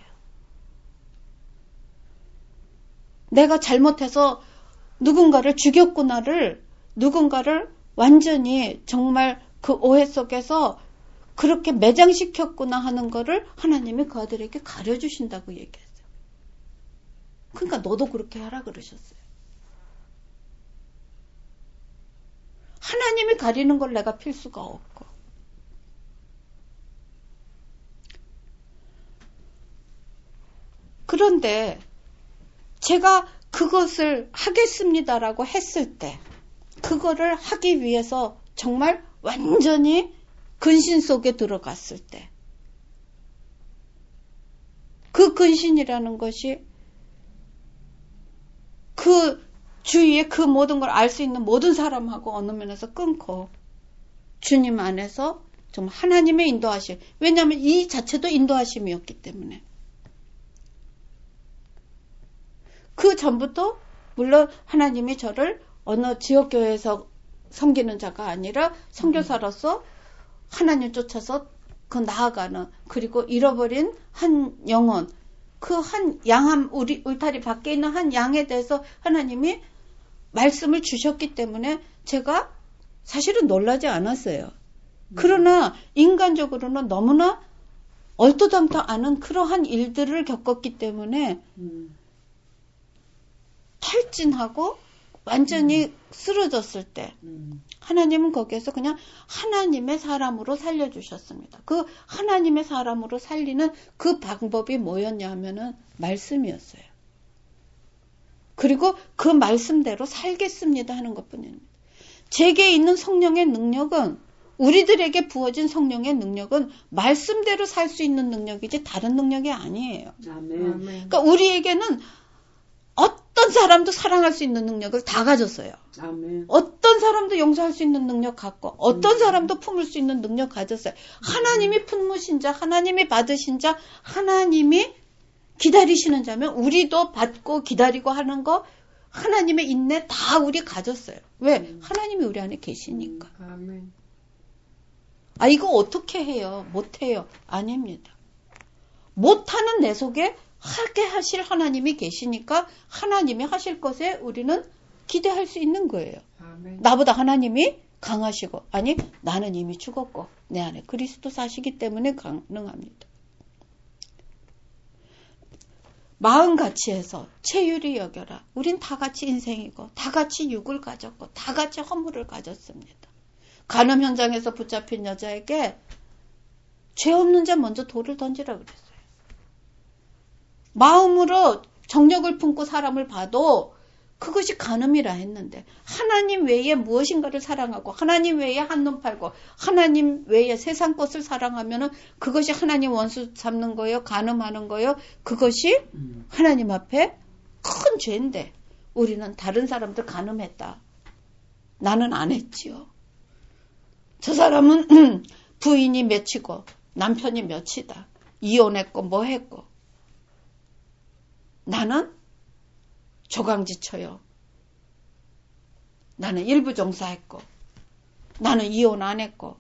내가 잘못해서 누군가를 죽였구나를, 누군가를 완전히 정말 그 오해 속에서 그렇게 매장시켰구나 하는 거를 하나님이 그 아들에게 가려주신다고 얘기했어요. 그러니까 너도 그렇게 하라 그러셨어요. 하나님이 가리는 걸 내가 필 수가 없고. 그런데 제가 그것을 하겠습니다라고 했을 때 그거를 하기 위해서 정말 완전히 근신 속에 들어갔을 때 그 근신이라는 것이 그 주위에 그 모든 걸 알 수 있는 모든 사람하고 어느 면에서 끊고 주님 안에서 좀 하나님의 인도하심, 왜냐하면 이 자체도 인도하심이었기 때문에 그 전부터 물론 하나님이 저를 어느 지역교회에서 섬기는 자가 아니라 선교사로서 하나님 쫓아서 그 나아가는, 그리고 잃어버린 한 영혼, 그 한 양함, 우리 울타리 밖에 있는 한 양에 대해서 하나님이 말씀을 주셨기 때문에 제가 사실은 놀라지 않았어요. 그러나 인간적으로는 너무나 얼토당토 않은 그러한 일들을 겪었기 때문에 음. 탈진하고 완전히 쓰러졌을 때 음. 하나님은 거기에서 그냥 하나님의 사람으로 살려주셨습니다. 그 하나님의 사람으로 살리는 그 방법이 뭐였냐 하면은 말씀이었어요. 그리고 그 말씀대로 살겠습니다 하는 것뿐입니다. 제게 있는 성령의 능력은, 우리들에게 부어진 성령의 능력은 말씀대로 살 수 있는 능력이지 다른 능력이 아니에요. 아멘. 그러니까 우리에게는 어떤 사람도 사랑할 수 있는 능력을 다 가졌어요. 아멘. 어떤 사람도 용서할 수 있는 능력 갖고, 어떤 음. 사람도 품을 수 있는 능력 가졌어요. 하나님이 품으신 자, 하나님이 받으신 자, 하나님이 기다리시는 자면 우리도 받고 기다리고 하는 거, 하나님의 인내 다 우리 가졌어요. 왜? 음. 하나님이 우리 안에 계시니까. 음. 아멘. 아, 이거 어떻게 해요? 못해요? 아닙니다. 못하는 내 속에 하게 하실 하나님이 계시니까 하나님이 하실 것에 우리는 기대할 수 있는 거예요. 아멘. 나보다 하나님이 강하시고, 아니 나는 이미 죽었고 내 안에 그리스도 사시기 때문에 가능합니다. 마음같이 해서 체율이 여겨라. 우린 다 같이 인생이고 다 같이 육을 가졌고 다 같이 허물을 가졌습니다. 간음 현장에서 붙잡힌 여자에게 죄 없는 자 먼저 돌을 던지라 그랬어요. 마음으로 정력을 품고 사람을 봐도 그것이 간음이라 했는데, 하나님 외에 무엇인가를 사랑하고 하나님 외에 한눈 팔고 하나님 외에 세상 것을 사랑하면은 그것이 하나님 원수 삼는 거예요? 간음하는 거예요? 그것이 하나님 앞에 큰 죄인데 우리는 다른 사람들 간음했다. 나는 안 했지요. 저 사람은 부인이 몇이고 남편이 몇이다. 이혼했고 뭐 했고. 나는 조강지쳐요. 나는 일부 종사했고 나는 이혼 안 했고.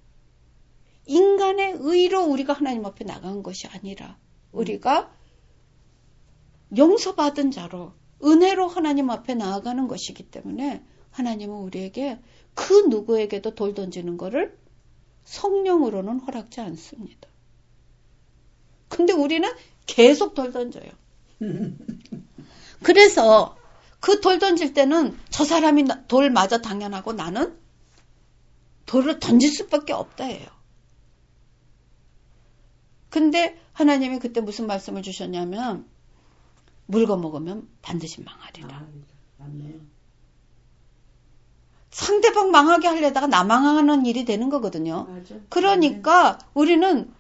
인간의 의로 우리가 하나님 앞에 나간 것이 아니라 우리가 용서받은 자로 은혜로 하나님 앞에 나아가는 것이기 때문에 하나님은 우리에게 그 누구에게도 돌 던지는 거를 성령으로는 허락지 않습니다. 근데 우리는 계속 돌 던져요. 그래서 그 돌 던질 때는 저 사람이 돌 맞아 당연하고 나는 돌을 던질 수밖에 없다 해요. 근데 하나님이 그때 무슨 말씀을 주셨냐면 물거 먹으면 반드시 망하리라. 아멘. 상대방 망하게 하려다가 나 망하는 일이 되는 거거든요. 맞아. 그러니까 우리는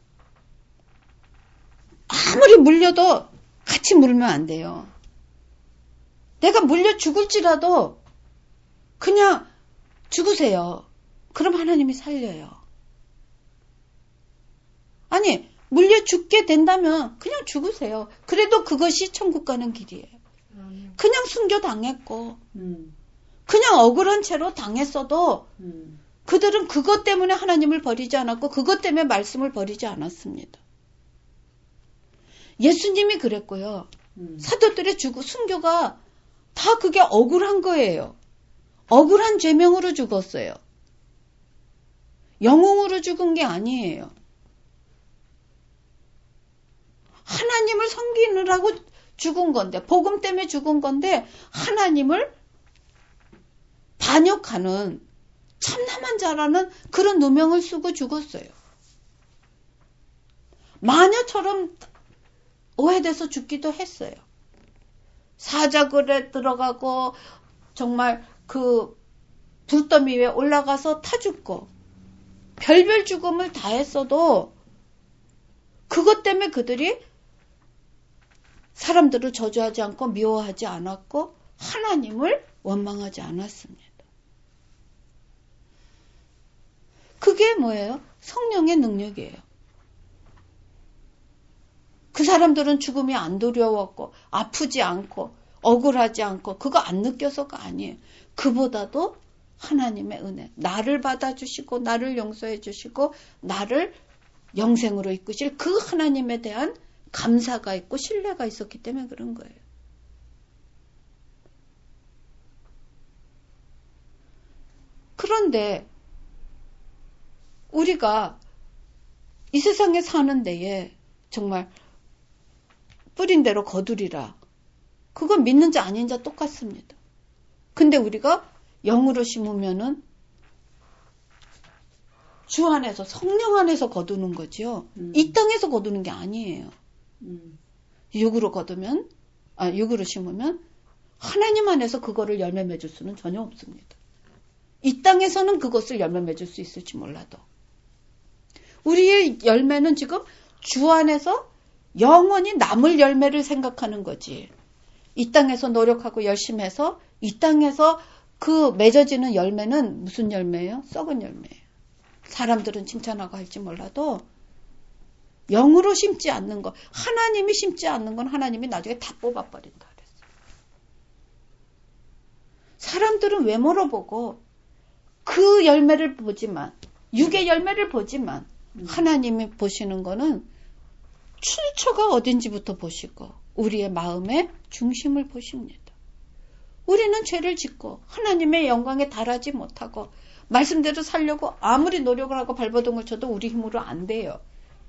아무리 물려도 같이 물면 안 돼요. 내가 물려 죽을지라도 그냥 죽으세요. 그럼 하나님이 살려요. 아니 물려 죽게 된다면 그냥 죽으세요. 그래도 그것이 천국 가는 길이에요. 아멘. 그냥 순교당했고 음. 그냥 억울한 채로 당했어도 음. 그들은 그것 때문에 하나님을 버리지 않았고 그것 때문에 말씀을 버리지 않았습니다. 예수님이 그랬고요. 음. 사도들의 죽고 순교가 다 그게 억울한 거예요. 억울한 죄명으로 죽었어요. 영웅으로 죽은 게 아니에요. 하나님을 섬기느라고 죽은 건데, 복음 때문에 죽은 건데 하나님을 반역하는 참남한 자라는 그런 누명을 쓰고 죽었어요. 마녀처럼 오해돼서 죽기도 했어요. 사자굴에 들어가고 정말 그 불더미 위에 올라가서 타 죽고 별별 죽음을 다 했어도 그것 때문에 그들이 사람들을 저주하지 않고 미워하지 않았고 하나님을 원망하지 않았습니다. 그게 뭐예요? 성령의 능력이에요. 그 사람들은 죽음이 안 두려웠고 아프지 않고 억울하지 않고 그거 안 느껴서가 아니에요. 그보다도 하나님의 은혜, 나를 받아주시고 나를 용서해 주시고 나를 영생으로 이끄실 그 하나님에 대한 감사가 있고 신뢰가 있었기 때문에 그런 거예요. 그런데 우리가 이 세상에 사는 데에 정말 뿌린 대로 거두리라. 그건 믿는 자 아닌 자 똑같습니다. 근데 우리가 영으로 심으면은 주 안에서 성령 안에서 거두는 거죠. 음. 이 땅에서 거두는 게 아니에요. 음. 육으로 거두면 아 육으로 심으면 하나님 안에서 그거를 열매 맺을 수는 전혀 없습니다. 이 땅에서는 그것을 열매 맺을 수 있을지 몰라도 우리의 열매는 지금 주 안에서 영원히 남을 열매를 생각하는 거지. 이 땅에서 노력하고 열심히 해서 이 땅에서 그 맺어지는 열매는 무슨 열매예요? 썩은 열매예요. 사람들은 칭찬하고 할지 몰라도 영으로 심지 않는 거, 하나님이 심지 않는 건 하나님이 나중에 다 뽑아버린다 그랬어요. 사람들은 외모로 보고 그 열매를 보지만, 육의 열매를 보지만 음. 하나님이 보시는 거는 출처가 어딘지부터 보시고 우리의 마음의 중심을 보십니다. 우리는 죄를 짓고 하나님의 영광에 달하지 못하고 말씀대로 살려고 아무리 노력을 하고 발버둥을 쳐도 우리 힘으로 안 돼요.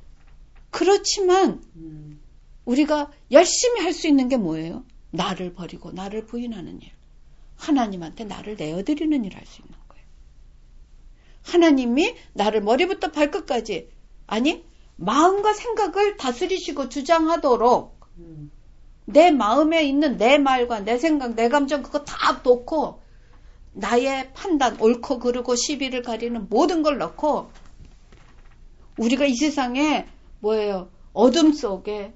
그렇지만 음. 우리가 열심히 할 수 있는 게 뭐예요? 나를 버리고 나를 부인하는 일. 하나님한테 나를 내어드리는 일 할 수 있는 거예요. 하나님이 나를 머리부터 발끝까지 아니 마음과 생각을 다스리시고 주장하도록 음. 내 마음에 있는 내 말과 내 생각, 내 감정 그거 다 놓고 나의 판단, 옳고 그르고 시비를 가리는 모든 걸 넣고 우리가 이 세상에 뭐예요? 어둠 속에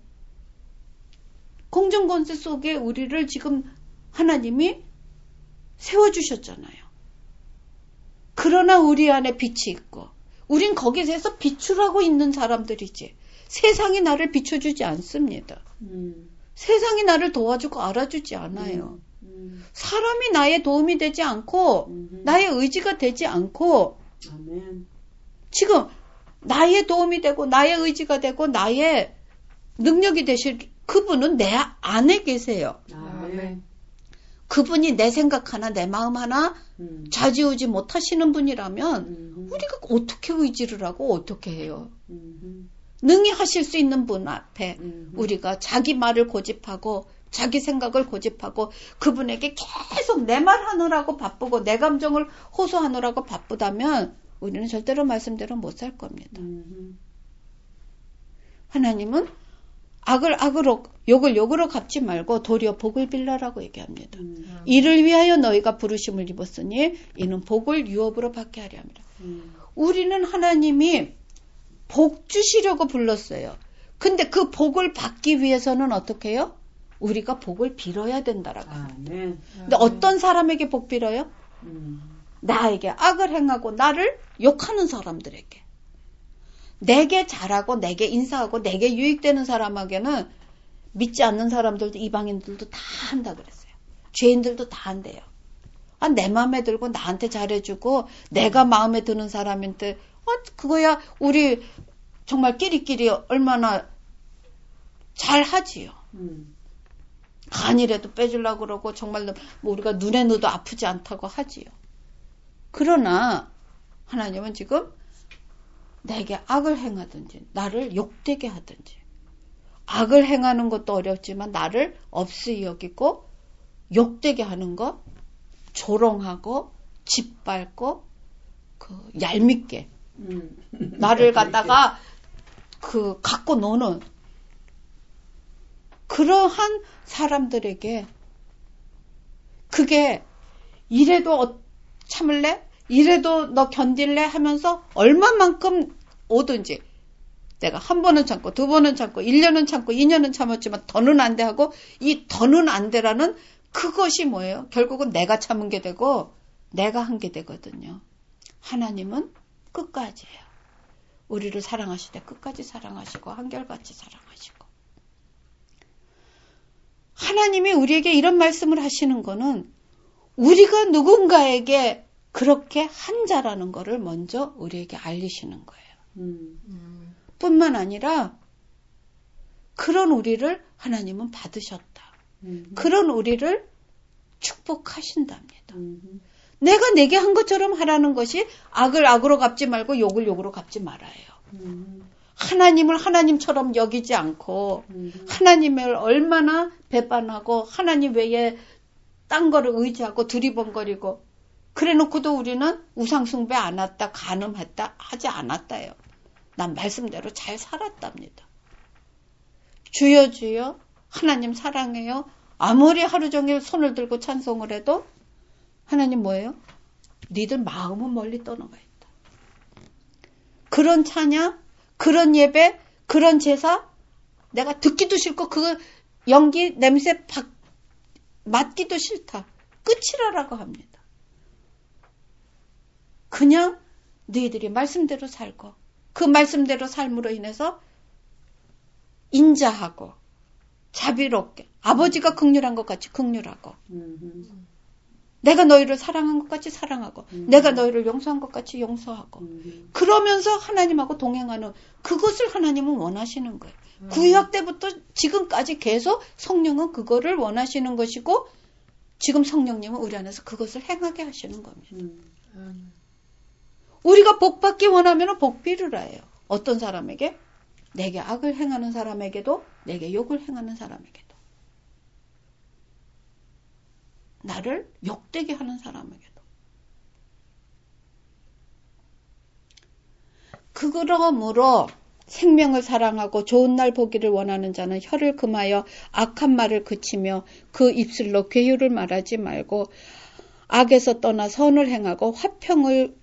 공중권세 속에 우리를 지금 하나님이 세워주셨잖아요. 그러나 우리 안에 빛이 있고 우린 거기서 비추라고 있는 사람들이지 세상이 나를 비춰주지 않습니다. 음. 세상이 나를 도와주고 알아주지 않아요. 음. 음. 사람이 나의 도움이 되지 않고 음흠. 나의 의지가 되지 않고 아멘. 지금 나의 도움이 되고 나의 의지가 되고 나의 능력이 되실 그분은 내 안에 계세요. 아멘. 그분이 내 생각 하나 내 마음 하나 음. 좌지우지 못하시는 분이라면 음. 우리가 어떻게 의지를 하고 어떻게 해요? 음. 능히 하실 수 있는 분 앞에 음. 우리가 자기 말을 고집하고 자기 생각을 고집하고 그분에게 계속 내 말 하느라고 바쁘고 내 감정을 호소하느라고 바쁘다면 우리는 절대로 말씀대로 못 살 겁니다. 음. 하나님은 악을 악으로 욕을 욕으로 갚지 말고 도리어 복을 빌라라고 얘기합니다. 음. 이를 위하여 너희가 부르심을 입었으니 이는 복을 유업으로 받게 하려 합니다. 음. 우리는 하나님이 복 주시려고 불렀어요. 근데 그 복을 받기 위해서는 어떻게 해요? 우리가 복을 빌어야 된다라고. 아멘. 근데 어떤 사람에게 복 빌어요? 음. 나에게 악을 행하고 나를 욕하는 사람들에게. 내게 잘하고 내게 인사하고 내게 유익되는 사람에게는 믿지 않는 사람들도 이방인들도 다 한다 그랬어요. 죄인들도 다 한대요. 아, 내 마음에 들고 나한테 잘해주고 내가 마음에 드는 사람인데 어, 그거야 우리 정말 끼리끼리 얼마나 잘하지요. 음. 간이라도 빼주려고 그러고 정말 뭐 우리가 눈에 넣어도 아프지 않다고 하지요. 그러나 하나님은 지금 내게 악을 행하든지 나를 욕되게 하든지 악을 행하는 것도 어렵지만 나를 없이 여기고 욕되게 하는 것 조롱하고 짓밟고 그 얄밉게 음. 나를 갖다가 그 갖고 노는 그러한 사람들에게 그게 이래도 참을래? 이래도 너 견딜래? 하면서 얼마만큼 오든지 내가 한 번은 참고 두 번은 참고 일 년은 참고 이 년은 참았지만 더는 안 돼 하고 이 더는 안 돼라는 그것이 뭐예요? 결국은 내가 참은 게 되고 내가 한 게 되거든요. 하나님은 끝까지예요. 우리를 사랑하실 때 끝까지 사랑하시고 한결같이 사랑하시고 하나님이 우리에게 이런 말씀을 하시는 거는 우리가 누군가에게 그렇게 한 자라는 거를 먼저 우리에게 알리시는 거예요. 음. 뿐만 아니라 그런 우리를 하나님은 받으셨다. 음. 그런 우리를 축복하신답니다. 음. 내가 내게 한 것처럼 하라는 것이 악을 악으로 갚지 말고 욕을 욕으로 갚지 말아요. 음. 하나님을 하나님처럼 여기지 않고 음. 하나님을 얼마나 배반하고 하나님 외에 딴 거를 의지하고 두리번거리고 그래놓고도 우리는 우상숭배 안 했다, 간음했다 하지 않았다요. 난 말씀대로 잘 살았답니다. 주여 주여 하나님 사랑해요. 아무리 하루 종일 손을 들고 찬송을 해도 하나님 뭐예요? 니들 마음은 멀리 떠나가 있다. 그런 찬양, 그런 예배, 그런 제사 내가 듣기도 싫고 그 연기, 냄새 박, 맡기도 싫다. 끝이라라고 합니다. 그냥 너희들이 말씀대로 살고 그 말씀대로 삶으로 인해서 인자하고 자비롭게 아버지가 긍휼한 것 같이 긍휼하고 음. 내가 너희를 사랑한 것 같이 사랑하고 음. 내가 너희를 용서한 것 같이 용서하고 음. 그러면서 하나님하고 동행하는 그것을 하나님은 원하시는 거예요. 음. 구약 때부터 지금까지 계속 성령은 그거를 원하시는 것이고 지금 성령님은 우리 안에서 그것을 행하게 하시는 겁니다. 음. 우리가 복받기 원하면 복 비르라 해요. 어떤 사람에게? 내게 악을 행하는 사람에게도 내게 욕을 행하는 사람에게도 나를 욕되게 하는 사람에게도 그러므로 생명을 사랑하고 좋은 날 보기를 원하는 자는 혀를 금하여 악한 말을 그치며 그 입술로 괴유를 말하지 말고 악에서 떠나 선을 행하고 화평을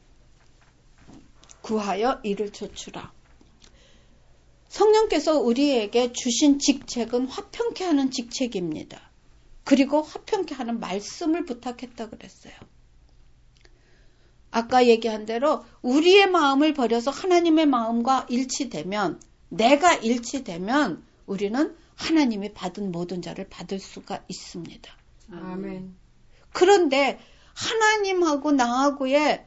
구하여 이를 좇으라. 성령께서 우리에게 주신 직책은 화평케 하는 직책입니다. 그리고 화평케 하는 말씀을 부탁했다 그랬어요. 아까 얘기한 대로 우리의 마음을 버려서 하나님의 마음과 일치되면 내가 일치되면 우리는 하나님이 받은 모든 자를 받을 수가 있습니다. 아멘. 그런데 하나님하고 나하고의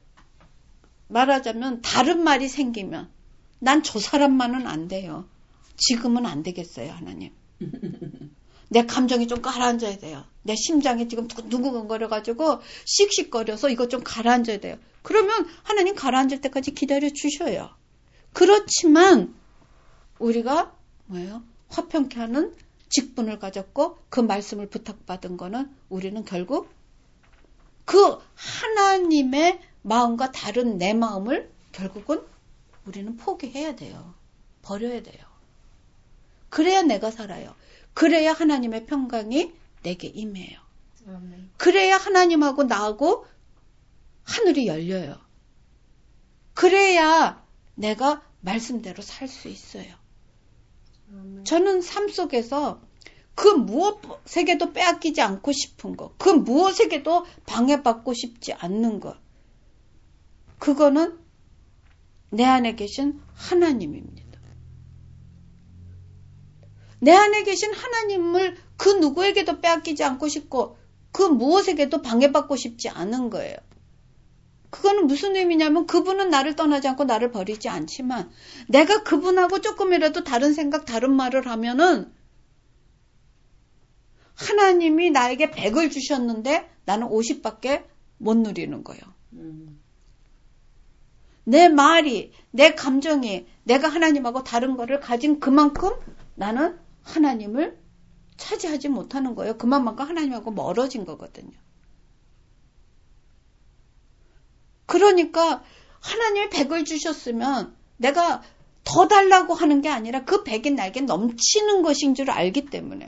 말하자면 다른 말이 생기면 난 저 사람만은 안 돼요. 지금은 안 되겠어요, 하나님. 내 감정이 좀 가라앉아야 돼요. 내 심장이 지금 두근두근거려가지고 씩씩거려서 이것 좀 가라앉아야 돼요. 그러면 하나님 가라앉을 때까지 기다려 주셔요. 그렇지만 우리가 뭐예요? 화평케 하는 직분을 가졌고 그 말씀을 부탁받은 거는 우리는 결국 그 하나님의 마음과 다른 내 마음을 결국은 우리는 포기해야 돼요. 버려야 돼요. 그래야 내가 살아요. 그래야 하나님의 평강이 내게 임해요. 아멘. 그래야 하나님하고 나하고 하늘이 열려요. 그래야 내가 말씀대로 살 수 있어요. 아멘. 저는 삶 속에서 그 무엇에게도 빼앗기지 않고 싶은 것, 그 무엇에게도 방해받고 싶지 않는 것, 그거는 내 안에 계신 하나님입니다. 내 안에 계신 하나님을 그 누구에게도 빼앗기지 않고 싶고 그 무엇에게도 방해받고 싶지 않은 거예요. 그거는 무슨 의미냐면 그분은 나를 떠나지 않고 나를 버리지 않지만 내가 그분하고 조금이라도 다른 생각, 다른 말을 하면은 하나님이 나에게 백을 주셨는데 나는 오십밖에 못 누리는 거예요. 음. 내 말이, 내 감정이 내가 하나님하고 다른 거를 가진 그만큼 나는 하나님을 차지하지 못하는 거예요. 그만큼 하나님하고 멀어진 거거든요. 그러니까 하나님이 백을 주셨으면 내가 더 달라고 하는 게 아니라 그 백이 나에게 넘치는 것인 줄 알기 때문에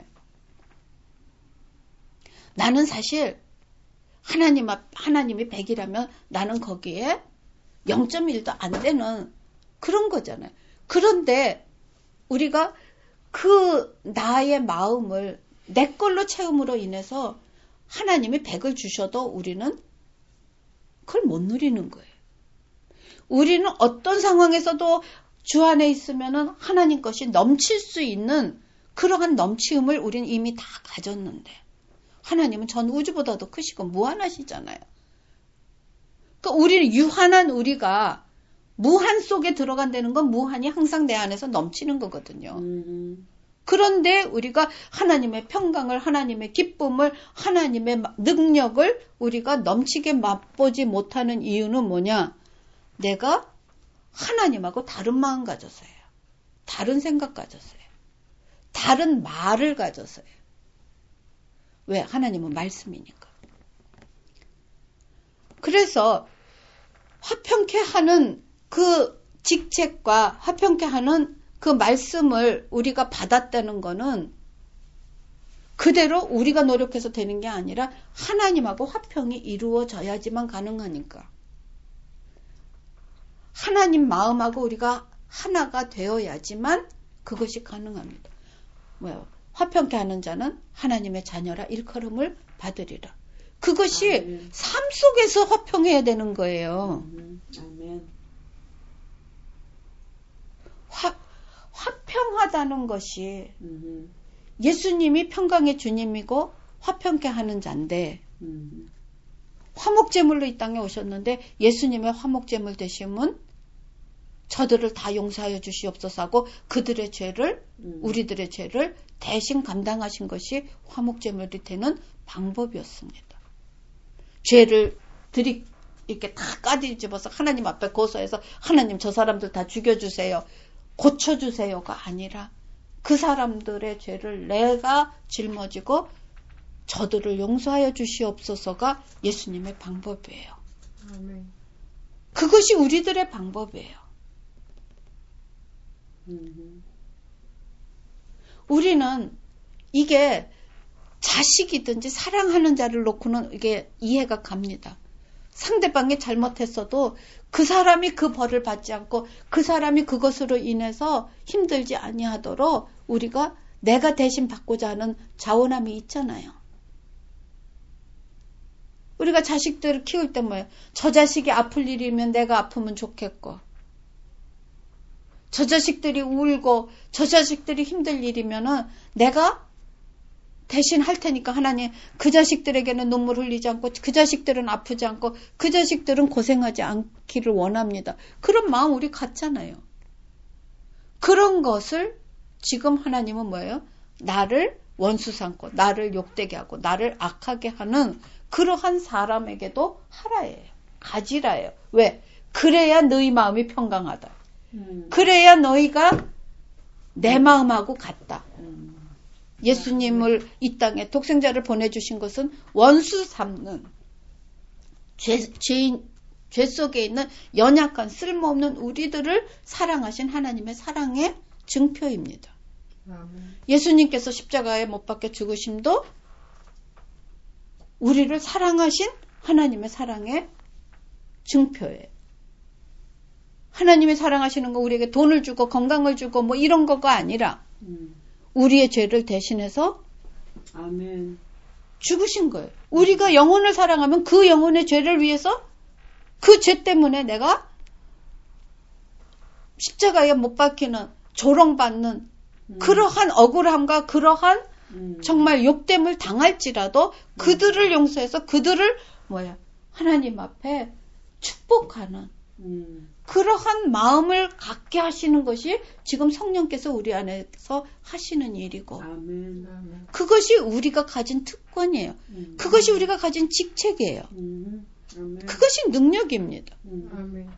나는 사실 하나님 앞, 하나님이 백이라면 나는 거기에 영 점 일도 안 되는 그런 거잖아요. 그런데 우리가 그 나의 마음을 내 걸로 채움으로 인해서 하나님이 백을 주셔도 우리는 그걸 못 누리는 거예요. 우리는 어떤 상황에서도 주 안에 있으면은 하나님 것이 넘칠 수 있는 그러한 넘치음을 우리는 이미 다 가졌는데 하나님은 전 우주보다도 크시고 무한하시잖아요. 그러니까 우리는 유한한 우리가 무한 속에 들어간다는 건 무한이 항상 내 안에서 넘치는 거거든요. 음. 그런데 우리가 하나님의 평강을, 하나님의 기쁨을, 하나님의 능력을 우리가 넘치게 맛보지 못하는 이유는 뭐냐? 내가 하나님하고 다른 마음 가져서예요. 다른 생각 가져서예요. 다른 말을 가져서예요. 왜? 하나님은 말씀이니까. 그래서 화평케 하는 그 직책과 화평케 하는 그 말씀을 우리가 받았다는 거는 그대로 우리가 노력해서 되는 게 아니라 하나님하고 화평이 이루어져야지만 가능하니까. 하나님 마음하고 우리가 하나가 되어야지만 그것이 가능합니다. 뭐요? 화평케 하는 자는 하나님의 자녀라 일컬음을 받으리라. 그것이 아멘. 삶 속에서 화평해야 되는 거예요. 음. 아멘. 화, 화평하다는 것이 음. 예수님이 평강의 주님이고 화평케 하는 자인데 음. 화목제물로 이 땅에 오셨는데 예수님의 화목제물 되심은 저들을 다 용서하여 주시옵소서 하고 그들의 죄를 음. 우리들의 죄를 대신 감당하신 것이 화목제물이 되는 방법이었습니다. 죄를 들이 이렇게 다 까뒤집어서 하나님 앞에 고소해서 하나님 저 사람들 다 죽여주세요. 고쳐주세요가 아니라 그 사람들의 죄를 내가 짊어지고 저들을 용서하여 주시옵소서가 예수님의 방법이에요. 아멘. 그것이 우리들의 방법이에요. 음. 우리는 이게 자식이든지 사랑하는 자를 놓고는 이게 이해가 갑니다. 상대방이 잘못했어도 그 사람이 그 벌을 받지 않고 그 사람이 그것으로 인해서 힘들지 아니하도록 우리가 내가 대신 받고자 하는 자원함이 있잖아요. 우리가 자식들을 키울 때 뭐예요? 저 자식이 아플 일이면 내가 아프면 좋겠고 저 자식들이 울고 저 자식들이 힘들 일이면은 내가 대신 할 테니까 하나님 그 자식들에게는 눈물 흘리지 않고 그 자식들은 아프지 않고 그 자식들은 고생하지 않기를 원합니다. 그런 마음 우리 같잖아요. 그런 것을 지금 하나님은 뭐예요? 나를 원수 삼고 나를 욕되게 하고 나를 악하게 하는 그러한 사람에게도 하라예요. 가지라예요. 왜? 그래야 너희 마음이 평강하다. 음. 그래야 너희가 내 마음하고 같다. 음. 예수님을 이 땅에 독생자를 보내주신 것은 원수 삼는 죄, 죄인, 죄 속에 있는 연약한 쓸모없는 우리들을 사랑하신 하나님의 사랑의 증표입니다. 아멘. 예수님께서 십자가에 못 박혀 죽으심도 우리를 사랑하신 하나님의 사랑의 증표예요. 하나님이 사랑하시는 거 우리에게 돈을 주고 건강을 주고 뭐 이런 거가 아니라 음. 우리의 죄를 대신해서 아멘. 죽으신 거예요. 우리가 영혼을 사랑하면 그 영혼의 죄를 위해서 그 죄 때문에 내가 십자가에 못 박히는 조롱받는 음. 그러한 억울함과 그러한 음. 정말 욕됨을 당할지라도 그들을 용서해서 그들을 뭐야 하나님 앞에 축복하는 음. 그러한 마음을 갖게 하시는 것이 지금 성령께서 우리 안에서 하시는 일이고 아멘. 아멘. 그것이 우리가 가진 특권이에요. 음. 그것이 우리가 가진 직책이에요. 음. 아멘. 그것이 능력입니다. 음. 아멘.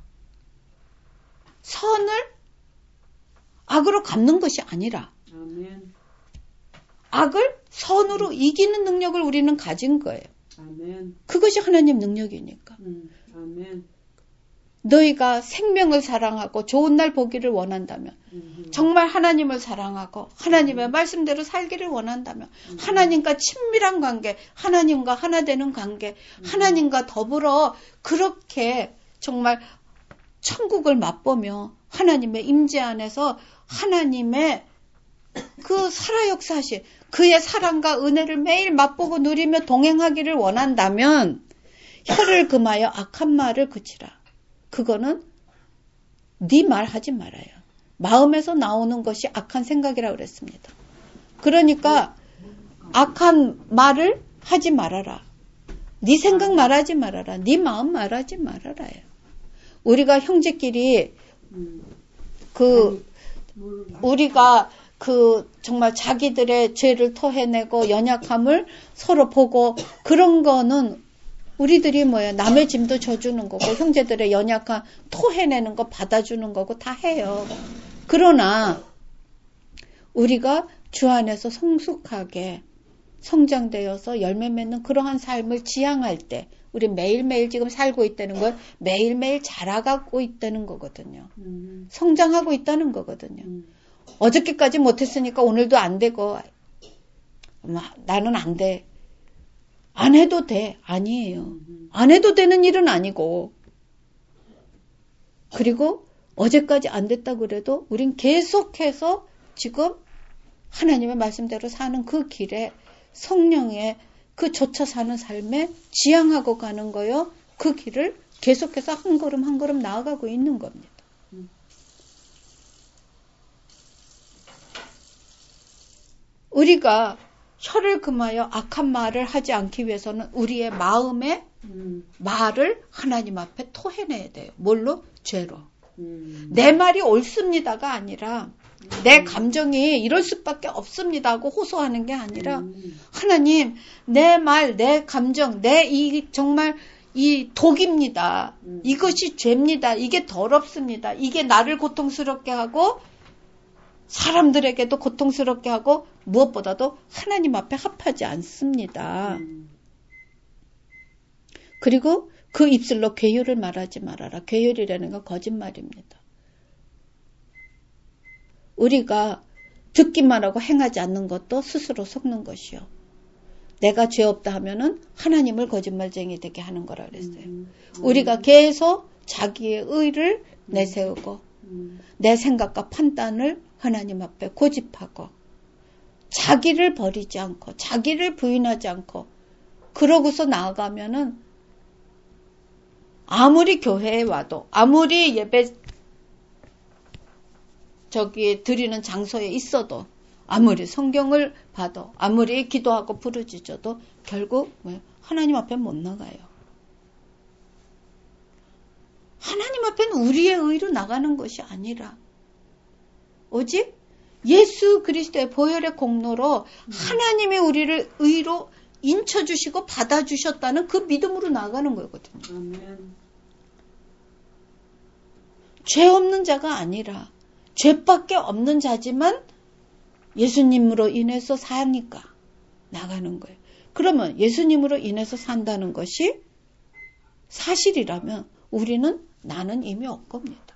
선을 악으로 갚는 것이 아니라 아멘. 악을 선으로 이기는 능력을 우리는 가진 거예요. 아멘. 그것이 하나님 능력이니까. 음. 아멘. 너희가 생명을 사랑하고 좋은 날 보기를 원한다면 음. 정말 하나님을 사랑하고 하나님의 말씀대로 살기를 원한다면 음. 하나님과 친밀한 관계, 하나님과 하나 되는 관계, 음. 하나님과 더불어 그렇게 정말 천국을 맛보며 하나님의 임재 안에서 하나님의 그 살아역사하신 그의 사랑과 은혜를 매일 맛보고 누리며 동행하기를 원한다면 혀를 금하여 악한 말을 그치라. 그거는 네 말 하지 말아요. 마음에서 나오는 것이 악한 생각이라고 그랬습니다. 그러니까 악한 말을 하지 말아라. 네 생각 말하지 말아라. 네 마음 말하지 말아라요. 우리가 형제끼리 음. 그 물. 우리가 그 정말 자기들의 죄를 토해내고 연약함을 서로 보고 그런 거는 우리들이 뭐예요? 남의 짐도 져주는 거고 형제들의 연약함 토해내는 거 받아주는 거고 다 해요. 그러나 우리가 주 안에서 성숙하게 성장되어서 열매 맺는 그러한 삶을 지향할 때 우리 매일매일 지금 살고 있다는 건 매일매일 자라가고 있다는 거거든요. 음. 성장하고 있다는 거거든요. 음. 어저께까지 못했으니까 오늘도 안 되고 나는 안 돼. 안 해도 돼. 아니에요. 안 해도 되는 일은 아니고 그리고 어제까지 안 됐다 그래도 우린 계속해서 지금 하나님의 말씀대로 사는 그 길에 성령의 그 조차 사는 삶에 지향하고 가는 거요. 그 길을 계속해서 한 걸음 한 걸음 나아가고 있는 겁니다. 우리가 혀를 금하여 악한 말을 하지 않기 위해서는 우리의 마음의 음. 말을 하나님 앞에 토해내야 돼요. 뭘로? 죄로. 음. 내 말이 옳습니다가 아니라 내 감정이 이럴 수밖에 없습니다 하고 호소하는 게 아니라 음. 하나님 내 말, 내 감정, 내 이 정말 이 독입니다. 음. 이것이 죄입니다. 이게 더럽습니다. 이게 나를 고통스럽게 하고 사람들에게도 고통스럽게 하고 무엇보다도 하나님 앞에 합하지 않습니다. 음. 그리고 그 입술로 괴율을 말하지 말아라. 괴율이라는 건 거짓말입니다. 우리가 듣기만 하고 행하지 않는 것도 스스로 속는 것이요. 내가 죄 없다 하면은 하나님을 거짓말쟁이 되게 하는 거라 그랬어요. 음. 우리가 계속 자기의 의를 내세우고 음. 내 생각과 판단을 하나님 앞에 고집하고 자기를 버리지 않고 자기를 부인하지 않고 그러고서 나아가면은 아무리 교회에 와도 아무리 예배 저기 드리는 장소에 있어도 아무리 성경을 봐도 아무리 기도하고 부르짖어도 결국 하나님 앞에 못 나가요. 하나님 앞에는 우리의 의로 나가는 것이 아니라 오직 예수 그리스도의 보혈의 공로로 음. 하나님이 우리를 의로 인쳐주시고 받아주셨다는 그 믿음으로 나가는 거거든요. 아멘. 죄 없는 자가 아니라 죄밖에 없는 자지만 예수님으로 인해서 사니까 나가는 거예요. 그러면 예수님으로 인해서 산다는 것이 사실이라면 우리는 나는 이미 없겁니다.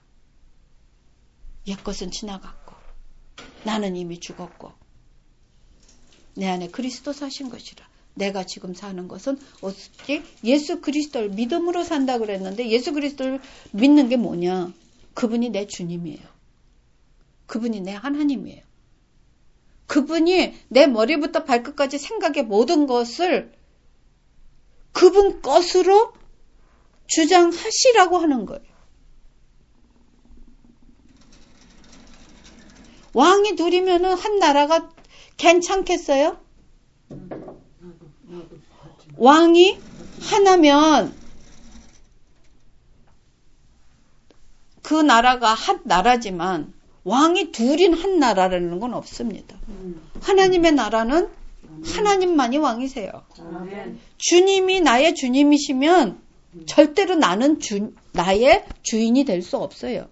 옛것은 지나갔고 나는 이미 죽었고 내 안에 그리스도 사신 것이라. 내가 지금 사는 것은 오직 예수 그리스도를 믿음으로 산다 그랬는데 예수 그리스도를 믿는 게 뭐냐? 그분이 내 주님이에요. 그분이 내 하나님이에요. 그분이 내 머리부터 발끝까지 생각의 모든 것을 그분 것으로 주장하시라고 하는 거예요. 왕이 둘이면은 한 나라가 괜찮겠어요? 왕이 하나면 그 나라가 한 나라지만 왕이 둘인 한 나라라는 건 없습니다. 하나님의 나라는 하나님만이 왕이세요. 아멘. 주님이 나의 주님이시면 절대로 나는 주, 나의 주인이 될 수 없어요.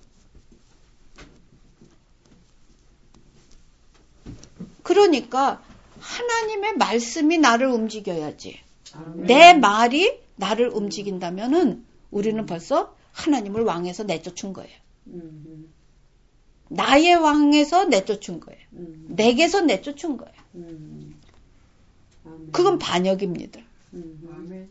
그러니까 하나님의 말씀이 나를 움직여야지. 아멘. 내 말이 나를 움직인다면은 우리는 벌써 하나님을 왕에서 내쫓은 거예요. 음. 나의 왕에서 내쫓은 거예요. 음. 내게서 내쫓은 거예요. 음. 아멘. 그건 반역입니다. 음. 아멘.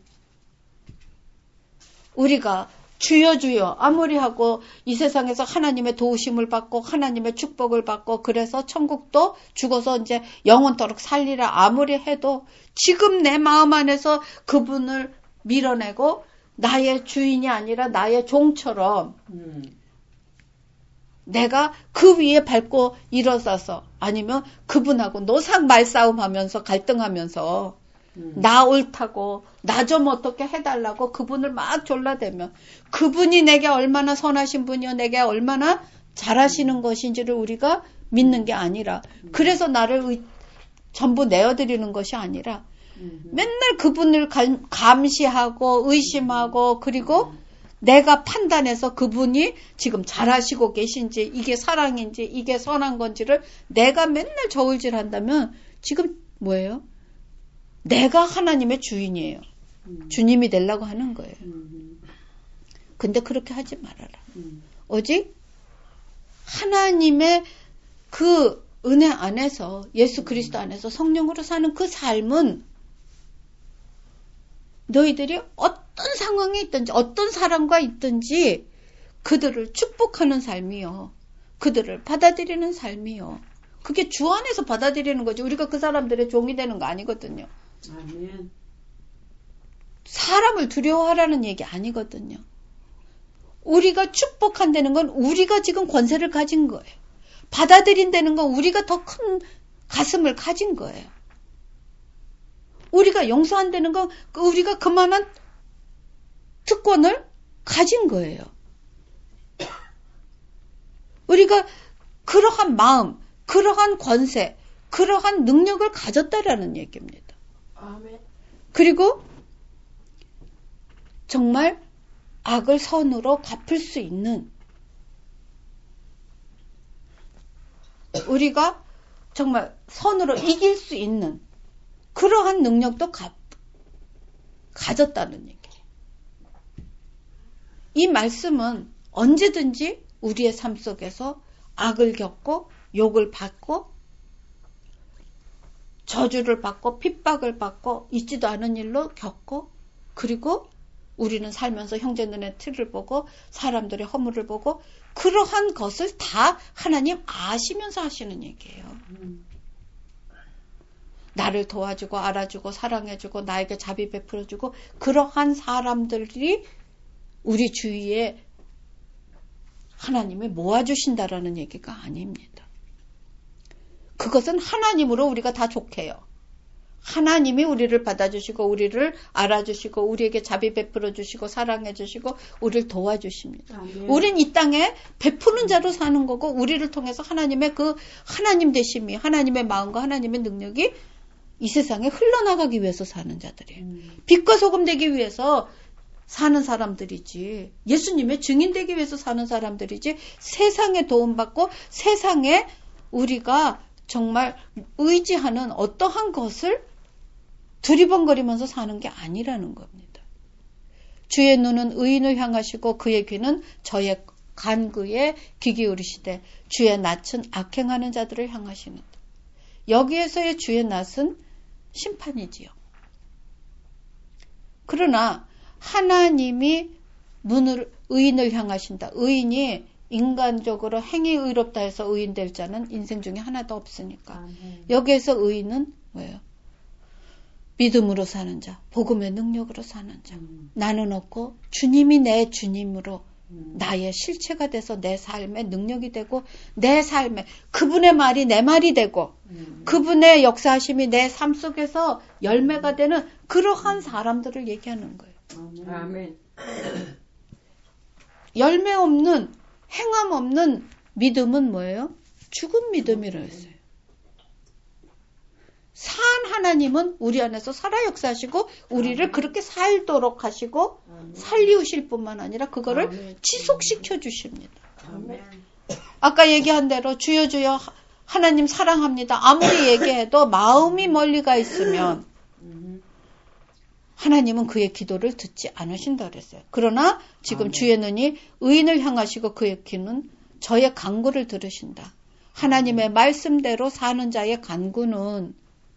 우리가 주여 주여 아무리 하고 이 세상에서 하나님의 도우심을 받고 하나님의 축복을 받고 그래서 천국도 죽어서 이제 영원토록 살리라 아무리 해도 지금 내 마음 안에서 그분을 밀어내고 나의 주인이 아니라 나의 종처럼 음. 내가 그 위에 밟고 일어서서 아니면 그분하고 노상 말싸움하면서 갈등하면서 음. 나 옳다고 나 좀 어떻게 해달라고 그분을 막 졸라대면 그분이 내게 얼마나 선하신 분이요 내게 얼마나 잘하시는 것인지를 우리가 믿는 게 아니라 그래서 나를 의, 전부 내어드리는 것이 아니라 음. 맨날 그분을 감, 감시하고 의심하고 그리고 내가 판단해서 그분이 지금 잘하시고 계신지 이게 사랑인지 이게 선한 건지를 내가 맨날 저울질한다면 지금 뭐예요? 내가 하나님의 주인이에요. 음. 주님이 되려고 하는 거예요. 음. 근데 그렇게 하지 말아라. 음. 오직 하나님의 그 은혜 안에서 예수 그리스도 안에서 성령으로 사는 그 삶은 너희들이 어떤 상황에 있든지 어떤 사람과 있든지 그들을 축복하는 삶이요. 그들을 받아들이는 삶이요. 그게 주 안에서 받아들이는 거지. 우리가 그 사람들의 종이 되는 거 아니거든요. 아멘. 사람을 두려워하라는 얘기 아니거든요. 우리가 축복한다는 건 우리가 지금 권세를 가진 거예요. 받아들인다는 건 우리가 더 큰 가슴을 가진 거예요. 우리가 용서한다는 건 우리가 그만한 특권을 가진 거예요. 우리가 그러한 마음, 그러한 권세, 그러한 능력을 가졌다라는 얘기입니다. 아멘. 그리고 정말 악을 선으로 갚을 수 있는 우리가 정말 선으로 이길 수 있는 그러한 능력도 가, 가졌다는 얘기예요. 이 말씀은 언제든지 우리의 삶 속에서 악을 겪고 욕을 받고 저주를 받고 핍박을 받고 있지도 않은 일로 겪고 그리고 우리는 살면서 형제 눈에 틀을 보고 사람들의 허물을 보고 그러한 것을 다 하나님 아시면서 하시는 얘기예요. 음. 나를 도와주고 알아주고 사랑해주고 나에게 자비 베풀어주고 그러한 사람들이 우리 주위에 하나님이 모아주신다라는 얘기가 아닙니다. 그것은 하나님으로 우리가 다 좋게요. 하나님이 우리를 받아주시고 우리를 알아주시고 우리에게 자비 베풀어주시고 사랑해주시고 우리를 도와주십니다. 아멘. 우린 이 땅에 베푸는 자로 사는 거고 우리를 통해서 하나님의 그 하나님 되심이 하나님의 마음과 하나님의 능력이 이 세상에 흘러나가기 위해서 사는 자들이에요. 음. 빛과 소금 되기 위해서 사는 사람들이지 예수님의 증인 되기 위해서 사는 사람들이지 세상에 도움받고 세상에 우리가 정말 의지하는 어떠한 것을 두리번거리면서 사는 게 아니라는 겁니다. 주의 눈은 의인을 향하시고 그의 귀는 저의 간구에 귀 기울이시되 주의 낯은 악행하는 자들을 향하시는다. 여기에서의 주의 낯은 심판이지요. 그러나 하나님이 눈을 의인을 향하신다. 의인이 인간적으로 행위 의롭다 해서 의인 될 자는 인생 중에 하나도 없으니까. 아멘. 여기에서 의인은 뭐예요? 믿음으로 사는 자, 복음의 능력으로 사는 자. 음. 나는 없고 주님이 내 주님으로 음. 나의 실체가 돼서 내 삶의 능력이 되고 내 삶에 그분의 말이 내 말이 되고 음. 그분의 역사하심이 내 삶 속에서 열매가 되는 그러한 사람들을 얘기하는 거예요. 아멘. 아멘. 열매 없는 행함 없는 믿음은 뭐예요? 죽은 믿음이라 했어요. 산 하나님은 우리 안에서 살아 역사하시고 우리를 아멘. 그렇게 살도록 하시고 아멘. 살리우실 뿐만 아니라 그거를 아멘. 지속시켜 주십니다. 아멘. 아까 얘기한 대로 주여 주여 하나님 사랑합니다. 아무리 얘기해도 마음이 멀리 가 있으면 음. 하나님은 그의 기도를 듣지 않으신다 그랬어요. 그러나 지금 아멘. 주의 눈이 의인을 향하시고 그의 귀는 저의 간구를 들으신다. 하나님의 말씀대로 사는 자의 간구는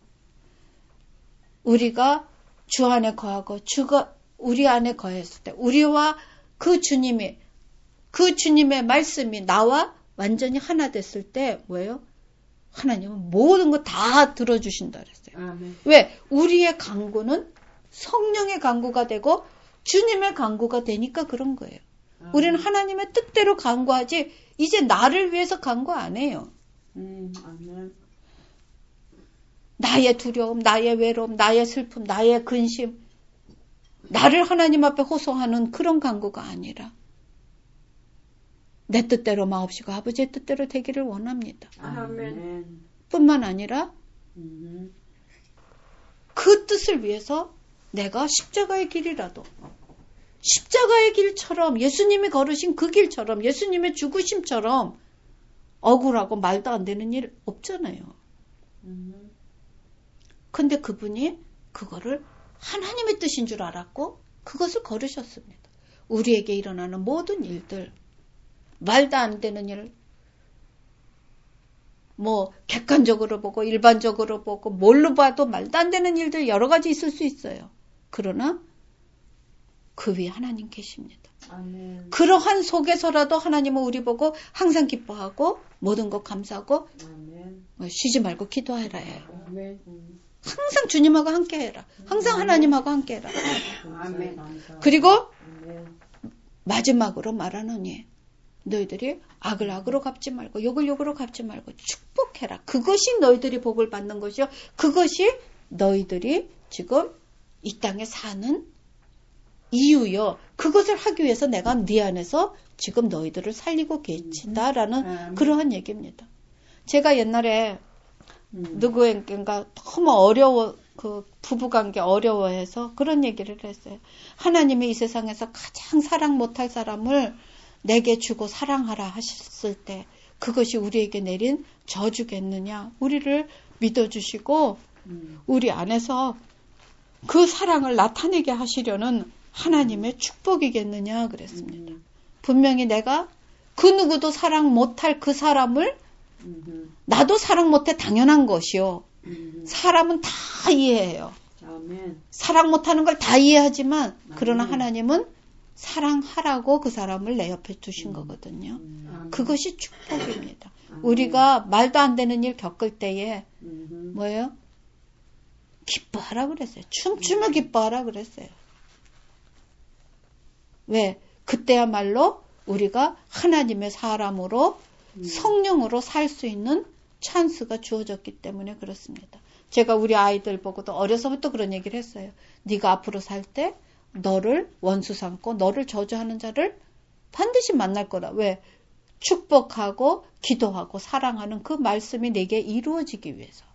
우리가 주 안에 거하고 주가 우리 안에 거했을 때 우리와 그 주님이 그 주님의 말씀이 나와 완전히 하나 됐을 때 뭐예요? 하나님은 모든 거 다 들어주신다 그랬어요. 아멘. 왜? 우리의 간구는 성령의 간구가 되고 주님의 간구가 되니까 그런 거예요. 아멘. 우리는 하나님의 뜻대로 간구하지 이제 나를 위해서 간구 안 해요. 음. 아멘. 나 나의 두려움, 나의 외로움, 나의 슬픔, 나의 근심, 나를 하나님 앞에 호소하는 그런 간구가 아니라 내 뜻대로 마옵시고 아버지의 뜻대로 되기를 원합니다. 아멘. 뿐만 아니라 음. 그 뜻을 위해서 내가 십자가의 길이라도 십자가의 길처럼 예수님이 걸으신 그 길처럼 예수님의 죽으심처럼 억울하고 말도 안 되는 일 없잖아요. 음. 근데 그분이 그거를 하나님의 뜻인 줄 알았고 그것을 걸으셨습니다. 우리에게 일어나는 모든 일들, 말도 안 되는 일, 뭐 객관적으로 보고 일반적으로 보고 뭘로 봐도 말도 안 되는 일들 여러 가지 있을 수 있어요. 그러나 그 위에 하나님 계십니다. 아멘. 그러한 속에서라도 하나님은 우리 보고 항상 기뻐하고 모든 것 감사하고 아멘. 쉬지 말고 기도해라 해요. 아멘. 음. 항상 주님하고 함께 해라. 항상 하나님하고 함께 해라. 아멘. 그리고 아멘. 마지막으로 말하노니 너희들이 악을 악으로 갚지 말고 욕을 욕으로 갚지 말고 축복해라. 그것이 너희들이 복을 받는 것이요. 그것이 너희들이 지금 이 땅에 사는 이유요. 그것을 하기 위해서 내가 네 안에서 지금 너희들을 살리고 계신다라는 음. 그러한 얘기입니다. 제가 옛날에 음. 누구에겐가 너무 어려워, 그 부부관계 어려워해서 그런 얘기를 했어요. 하나님이 이 세상에서 가장 사랑 못할 사람을 내게 주고 사랑하라 하셨을 때 그것이 우리에게 내린 저주겠느냐. 우리를 믿어주시고 음. 우리 안에서 그 사랑을 나타내게 하시려는 하나님의 축복이겠느냐 그랬습니다. 음. 분명히 내가 그 누구도 사랑 못할 그 사람을 음. 나도 사랑 못해 당연한 것이요. 음. 사람은 다 이해해요. 아멘. 사랑 못하는 걸 다 이해하지만 그러나 아멘. 하나님은 사랑하라고 그 사람을 내 옆에 두신 거거든요. 음. 그것이 축복입니다. 아멘. 우리가 말도 안 되는 일 겪을 때에 음. 뭐예요? 기뻐하라 그랬어요. 춤추며 기뻐하라 그랬어요. 왜? 그때야말로 우리가 하나님의 사람으로 음. 성령으로 살 수 있는 찬스가 주어졌기 때문에 그렇습니다. 제가 우리 아이들 보고도 어려서부터 그런 얘기를 했어요. 네가 앞으로 살 때 너를 원수 삼고 너를 저주하는 자를 반드시 만날 거다. 왜? 축복하고 기도하고 사랑하는 그 말씀이 내게 이루어지기 위해서.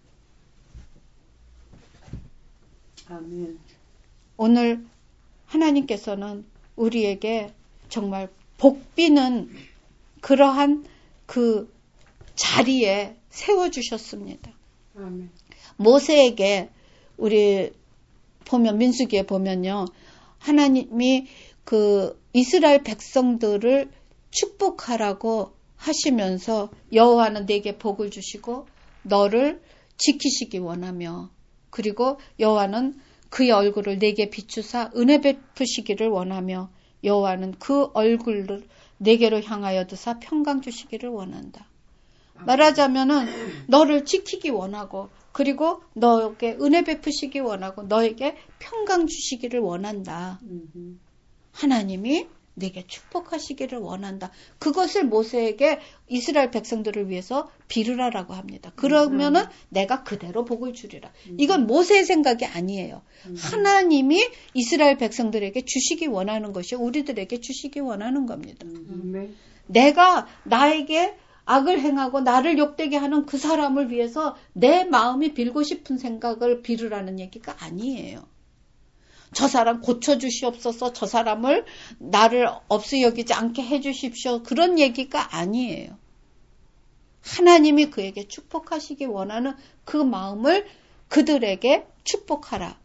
아멘. 오늘 하나님께서는 우리에게 정말 복비는 그러한 그 자리에 세워주셨습니다. 아멘. 모세에게 우리 보면 민수기에 보면요. 하나님이 그 이스라엘 백성들을 축복하라고 하시면서 여호와는 내게 복을 주시고 너를 지키시기 원하며 그리고 여호와는 그의 얼굴을 내게 비추사 은혜 베푸시기를 원하며 여호와는 그 얼굴을 내게로 향하여 드사 평강 주시기를 원한다. 말하자면은 너를 지키기 원하고 그리고 너에게 은혜 베푸시기 원하고 너에게 평강 주시기를 원한다. 음. 하나님이 내게 축복하시기를 원한다. 그것을 모세에게 이스라엘 백성들을 위해서 비르라라고 합니다. 그러면은 음. 내가 그대로 복을 주리라. 음. 이건 모세의 생각이 아니에요. 음. 하나님이 이스라엘 백성들에게 주시기 원하는 것이 우리들에게 주시기 원하는 겁니다. 음. 내가 나에게 악을 행하고 나를 욕되게 하는 그 사람을 위해서 내 마음이 빌고 싶은 생각을 비르라는 얘기가 아니에요. 저 사람 고쳐주시옵소서, 저 사람을 나를 없이 여기지 않게 해주십시오. 그런 얘기가 아니에요. 하나님이 그에게 축복하시기 원하는 그 마음을 그들에게 축복하라.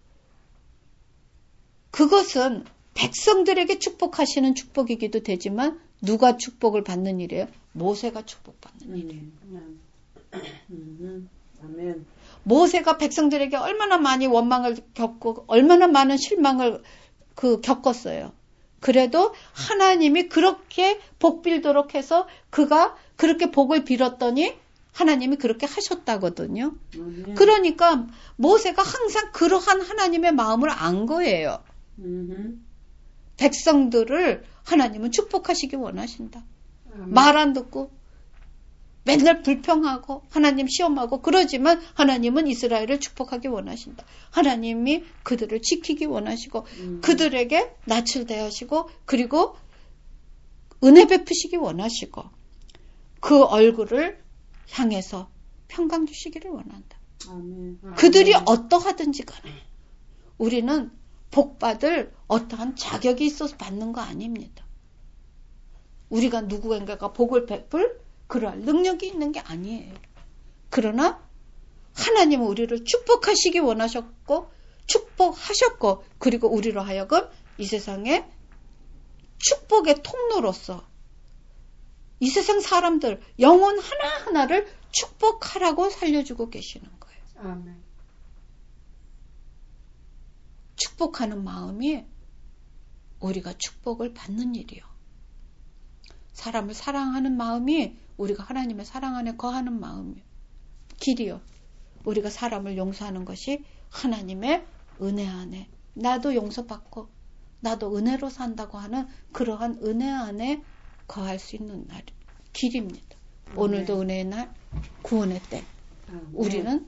그것은 백성들에게 축복하시는 축복이기도 되지만 누가 축복을 받는 일이에요? 모세가 축복받는 일이에요. 음. 음. 아멘. 모세가 백성들에게 얼마나 많이 원망을 겪고 얼마나 많은 실망을 그 겪었어요. 그래도 하나님이 그렇게 복 빌도록 해서 그가 그렇게 복을 빌었더니 하나님이 그렇게 하셨다거든요. 아멘. 그러니까 모세가 항상 그러한 하나님의 마음을 안 거예요. 음. 백성들을 하나님은 축복하시기 원하신다. 아멘. 말 안 듣고 맨날 불평하고 하나님 시험하고 그러지만 하나님은 이스라엘을 축복하기 원하신다. 하나님이 그들을 지키기 원하시고 음. 그들에게 낯을 대하시고 그리고 은혜 베푸시기 원하시고 그 얼굴을 향해서 평강 주시기를 원한다. 아멘. 그들이 아멘. 어떠하든지 간에 우리는 복받을 어떠한 자격이 있어서 받는 거 아닙니다. 우리가 누구에게가 복을 베풀 그러할 능력이 있는 게 아니에요. 그러나 하나님은 우리를 축복하시기 원하셨고 축복하셨고 그리고 우리로 하여금 이 세상에 축복의 통로로서 이 세상 사람들 영혼 하나하나를 축복하라고 살려주고 계시는 거예요. 아멘. 축복하는 마음이 우리가 축복을 받는 일이요. 사람을 사랑하는 마음이 우리가 하나님의 사랑 안에 거하는 마음이요. 길이요. 우리가 사람을 용서하는 것이 하나님의 은혜 안에 나도 용서받고 나도 은혜로 산다고 하는 그러한 은혜 안에 거할 수 있는 날 길입니다. 아멘. 오늘도 은혜의 날, 구원의 때. 아멘. 우리는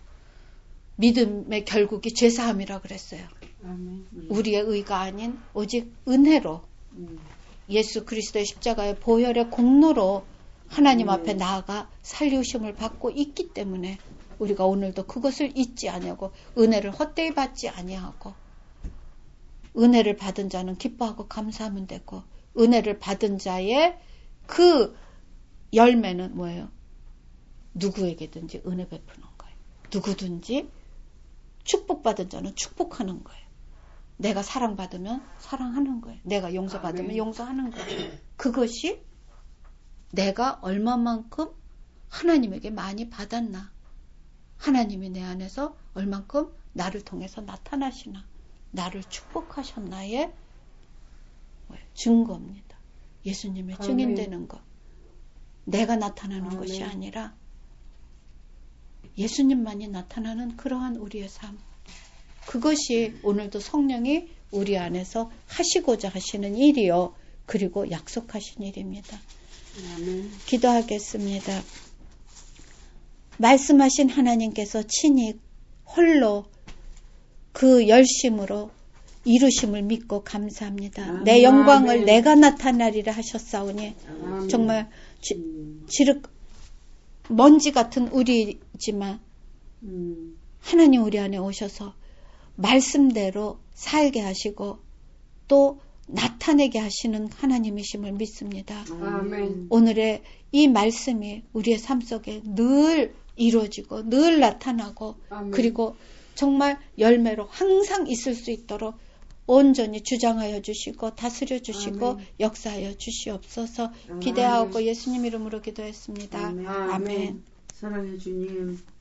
믿음의 결국이 죄사함이라 그랬어요. 아멘. 우리의 의가 아닌 오직 은혜로 음. 예수 그리스도의 십자가의 보혈의 공로로 하나님 음. 앞에 나아가 살리우심을 받고 있기 때문에 우리가 오늘도 그것을 잊지 아니하고 은혜를 헛되이 받지 아니하고 은혜를 받은 자는 기뻐하고 감사하면 되고 은혜를 받은 자의 그 열매는 뭐예요? 누구에게든지 은혜 베푸는 거예요. 누구든지 축복받은 자는 축복하는 거예요. 내가 사랑받으면 사랑하는 거예요. 내가 용서받으면 아멘. 용서하는 거예요. 그것이 내가 얼마만큼 하나님에게 많이 받았나. 하나님이 내 안에서 얼만큼 나를 통해서 나타나시나. 나를 축복하셨나의 증거입니다. 예수님의 아멘. 증인되는 것. 내가 나타나는 아멘. 것이 아니라 예수님만이 나타나는 그러한 우리의 삶. 그것이 오늘도 성령이 우리 안에서 하시고자 하시는 일이요. 그리고 약속하신 일입니다. 아멘. 기도하겠습니다. 말씀하신 하나님께서 친히 홀로 그 열심으로 이루심을 믿고 감사합니다. 아멘. 내 영광을 아멘. 내가 나타나리라 하셨사오니 아멘. 정말 지, 음. 지륵 먼지 같은 우리지만 음. 하나님 우리 안에 오셔서 말씀대로 살게 하시고 또 나타내게 하시는 하나님이심을 믿습니다. 아멘. 오늘의 이 말씀이 우리의 삶 속에 늘 이루어지고 늘 나타나고 아멘. 그리고 정말 열매로 항상 있을 수 있도록 온전히 주장하여 주시고 다스려 주시고 아멘. 역사하여 주시옵소서 아멘. 기대하고 예수님 이름으로 기도했습니다. 아멘. 아멘. 사랑해 주님.